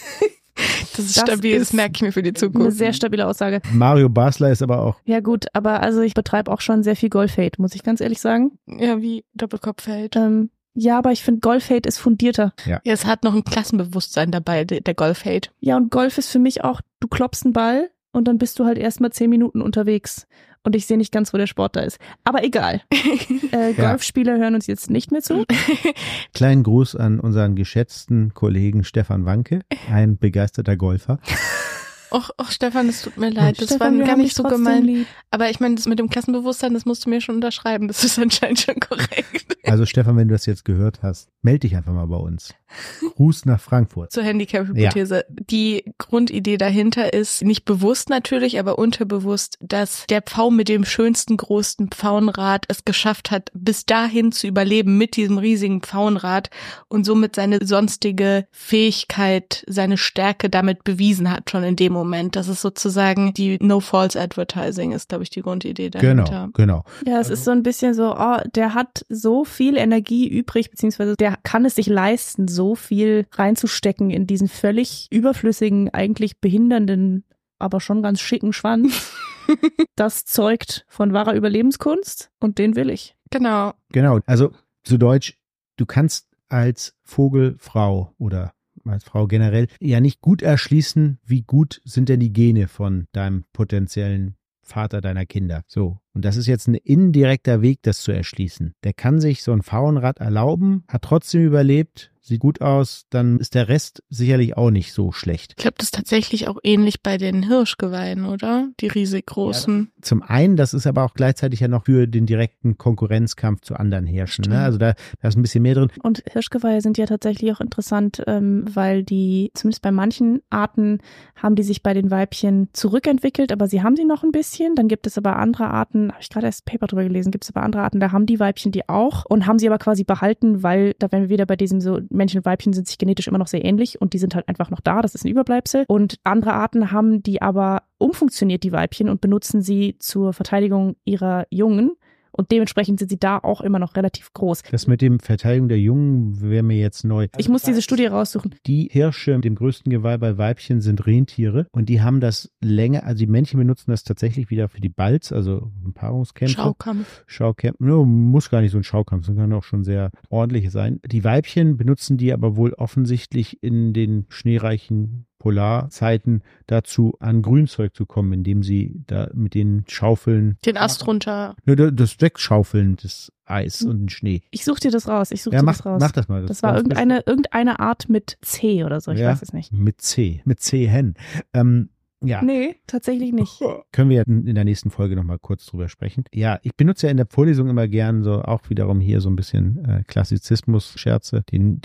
Das ist Das stabil, das ist merke ich mir für die Eine Zukunft. sehr stabile Aussage. Mario Basler ist aber auch, Ja gut, aber also ich betreibe auch schon sehr viel Golf-Hate, muss ich ganz ehrlich sagen. Ja, wie Doppelkopfheld. Ja, aber ich finde Golf-Hate ist fundierter. Ja, es hat noch ein Klassenbewusstsein dabei, der Golf-Hate. Ja, und Golf ist für mich auch, du klopfst einen Ball und dann bist du halt erstmal 10 Minuten unterwegs. Und ich sehe nicht ganz, wo der Sport da ist. Aber egal. Golfspieler hören uns jetzt nicht mehr zu. kleinen Gruß an unseren geschätzten Kollegen Stefan Wanke, ein begeisterter Golfer. Och, Stefan, es tut mir leid, das Stefan, war wir gar haben nicht dich so trotzdem gemeint. lieb. Aber ich meine, das mit dem Klassenbewusstsein, das musst du mir schon unterschreiben. Das ist anscheinend schon korrekt. Also Stefan, wenn du das jetzt gehört hast, melde dich einfach mal bei uns. Gruß nach Frankfurt. Zur Handicap-Hypothese. Die Grundidee dahinter ist nicht bewusst natürlich, aber unterbewusst, dass der Pfau mit dem schönsten, größten Pfauenrad es geschafft hat, bis dahin zu überleben mit diesem riesigen Pfauenrad und somit seine sonstige Fähigkeit, seine Stärke damit bewiesen hat, schon in dem Moment. Das ist sozusagen die No-False-Advertising ist, glaube ich, die Grundidee dahinter. Genau. Ja, es ist so ein bisschen so, der hat so viel Energie übrig, beziehungsweise der kann es sich leisten, so viel reinzustecken in diesen völlig überflüssigen, eigentlich behindernden, aber schon ganz schicken Schwanz. Das zeugt von wahrer Überlebenskunst und den will ich. Genau. Genau, also zu Deutsch, du kannst als Vogelfrau oder als Frau generell ja nicht gut erschließen, wie gut sind denn die Gene von deinem potenziellen Vater deiner Kinder. So. Und das ist jetzt ein indirekter Weg, das zu erschließen. Der kann sich so ein Pfauenrad erlauben, hat trotzdem überlebt, sieht gut aus, dann ist der Rest sicherlich auch nicht so schlecht. Ich glaube, das ist tatsächlich auch ähnlich bei den Hirschgeweihen, oder? Die riesig großen. Zum einen, das ist aber auch gleichzeitig ja noch für den direkten Konkurrenzkampf zu anderen Herrschen. Ne? Also da ist ein bisschen mehr drin. Und Hirschgeweihe sind ja tatsächlich auch interessant, weil die, zumindest bei manchen Arten, haben die sich bei den Weibchen zurückentwickelt, aber sie haben sie noch ein bisschen. Dann gibt es aber andere Arten, habe ich gerade erst ein Paper drüber gelesen, gibt es aber andere Arten, da haben die Weibchen die auch und haben sie aber quasi behalten, weil, da wären wir wieder bei diesem so, Männchen und Weibchen sind sich genetisch immer noch sehr ähnlich und die sind halt einfach noch da, das ist ein Überbleibsel. Und andere Arten haben die aber umfunktioniert, die Weibchen, und benutzen sie zur Verteidigung ihrer Jungen. Und dementsprechend sind sie da auch immer noch relativ groß. Das mit dem Verteidigung der Jungen wäre mir jetzt neu. Ich muss diese Studie raussuchen. Die Hirsche mit dem größten Geweih bei Weibchen sind Rentiere und die haben das länger, also die Männchen benutzen das tatsächlich wieder für die Balz, also Paarungskämpfe. Schaukampf. No, muss gar nicht so ein Schaukampf, das kann auch schon sehr ordentlich sein. Die Weibchen benutzen die aber wohl offensichtlich in den schneereichen Polarzeiten dazu, an Grünzeug zu kommen, indem sie da mit den Schaufeln Den Ast runter. das Wegschaufeln des Eis und den Schnee. Ich suche dir das raus. Mach das mal. Das war irgendeine Art mit C oder so, ich weiß es nicht. Mit C hen. Ja. Nee, tatsächlich nicht. Können wir ja in der nächsten Folge nochmal kurz drüber sprechen. Ja, ich benutze ja in der Vorlesung immer gern so auch wiederum hier so ein bisschen Klassizismus-Scherze,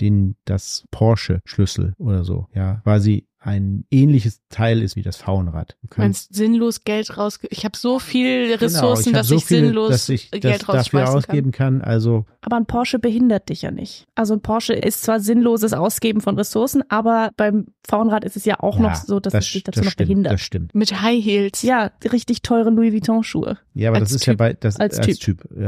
das Porsche-Schlüssel oder so. Ja, quasi ein ähnliches Teil ist wie das Pfauenrad. Du meinst sinnlos Geld Ich habe so viel Ressourcen, genau, dass ich sinnlos Geld dafür rausschmeißen ausgeben kann. Also Aber ein Porsche behindert dich ja nicht. Also ein Porsche ist zwar sinnloses Ausgeben von Ressourcen, aber beim Pfauenrad ist es ja auch noch so, dass es dich dazu noch behindert. Das stimmt. Mit High Heels. Ja, richtig teure Louis Vuitton Schuhe. Ja, aber als das ist Typ. ja als Typ. Typ. Ja,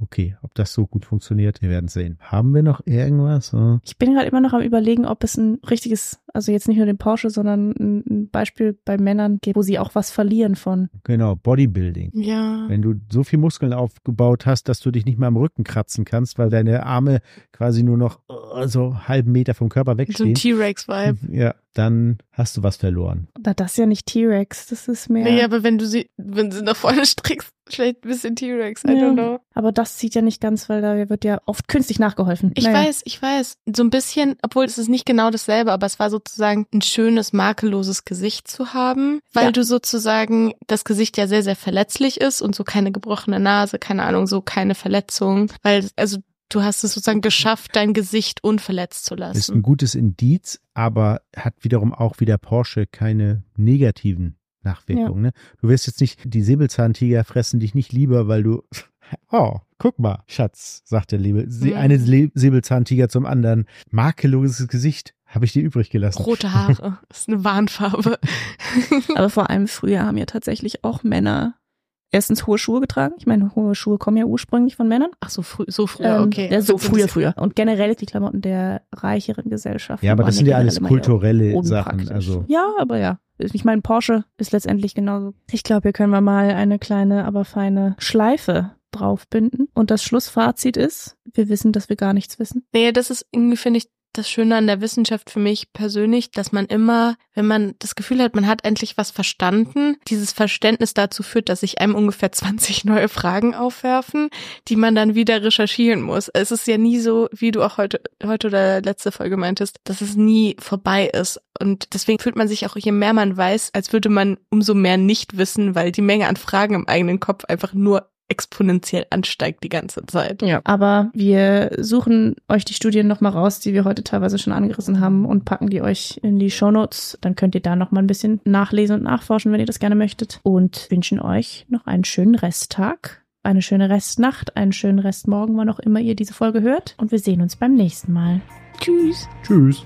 Okay, ob das so gut funktioniert, wir werden sehen. Haben wir noch irgendwas? Ich bin gerade immer noch am Überlegen, ob es ein richtiges, also jetzt nicht nur den Porsche, sondern ein Beispiel bei Männern gibt, wo sie auch was verlieren von. Genau, Bodybuilding. Ja. Wenn du so viel Muskeln aufgebaut hast, dass du dich nicht mehr am Rücken kratzen kannst, weil deine Arme quasi nur noch so einen halben Meter vom Körper So ein wegstehen. T-Rex-Vibe. Ja, dann hast du was verloren. Na, das ist ja nicht T-Rex, das ist mehr. Nee, aber wenn sie nach vorne strickst, vielleicht ein bisschen T-Rex, I don't know. Aber das zieht ja nicht ganz, weil da wird ja oft künstlich nachgeholfen. Ich weiß. So ein bisschen, obwohl es ist nicht genau dasselbe, aber es war sozusagen ein schönes, makelloses Gesicht zu haben, weil du sozusagen das Gesicht ja sehr, sehr verletzlich ist und so keine gebrochene Nase, keine Ahnung, so keine Verletzung, weil, also du hast es sozusagen geschafft, dein Gesicht unverletzt zu lassen. Ist ein gutes Indiz, aber hat wiederum auch wie der Porsche keine negativen Nachwirkungen. Ne? Du wirst jetzt nicht die Säbelzahntiger fressen dich nicht lieber, weil du, oh, guck mal, Schatz, sagt der eine Säbelzahntiger zum anderen, makelloses Gesicht, habe ich dir übrig gelassen. Rote Haare, ist eine Warnfarbe. Aber vor allem früher haben ja tatsächlich auch Männer erstens hohe Schuhe getragen. Ich meine, hohe Schuhe kommen ja ursprünglich von Männern. Ach so, früher, okay. Ja, so früher. Und generell die Klamotten der reicheren Gesellschaft. Ja, aber das sind ja alles kulturelle Sachen. Also. Ja, aber ja. Ich meine, Porsche ist letztendlich genauso. Ich glaube, hier können wir mal eine kleine, aber feine Schleife draufbinden. Und das Schlussfazit ist, wir wissen, dass wir gar nichts wissen. Nee, das ist irgendwie, finde ich, das Schöne an der Wissenschaft für mich persönlich, dass man immer, wenn man das Gefühl hat, man hat endlich was verstanden, dieses Verständnis dazu führt, dass sich einem ungefähr 20 neue Fragen aufwerfen, die man dann wieder recherchieren muss. Es ist ja nie so, wie du auch heute oder letzte Folge meintest, dass es nie vorbei ist. Und deswegen fühlt man sich auch, je mehr man weiß, als würde man umso mehr nicht wissen, weil die Menge an Fragen im eigenen Kopf einfach nur exponentiell ansteigt die ganze Zeit. Ja. Aber wir suchen euch die Studien nochmal raus, die wir heute teilweise schon angerissen haben und packen die euch in die Shownotes. Dann könnt ihr da nochmal ein bisschen nachlesen und nachforschen, wenn ihr das gerne möchtet. Und wünschen euch noch einen schönen Resttag, eine schöne Restnacht, einen schönen Restmorgen, wann auch immer ihr diese Folge hört. Und wir sehen uns beim nächsten Mal. Tschüss. Tschüss.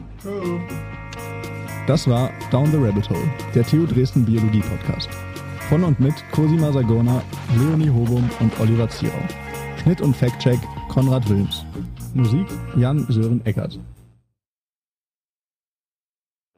Das war Down the Rabbit Hole, der TU Dresden Biologie Podcast. Von und mit Cosima Sagorna, Leonie Hobum und Oliver Zierau. Schnitt und Fact-Check Konrad Wilms. Musik Jan Sören Eckert.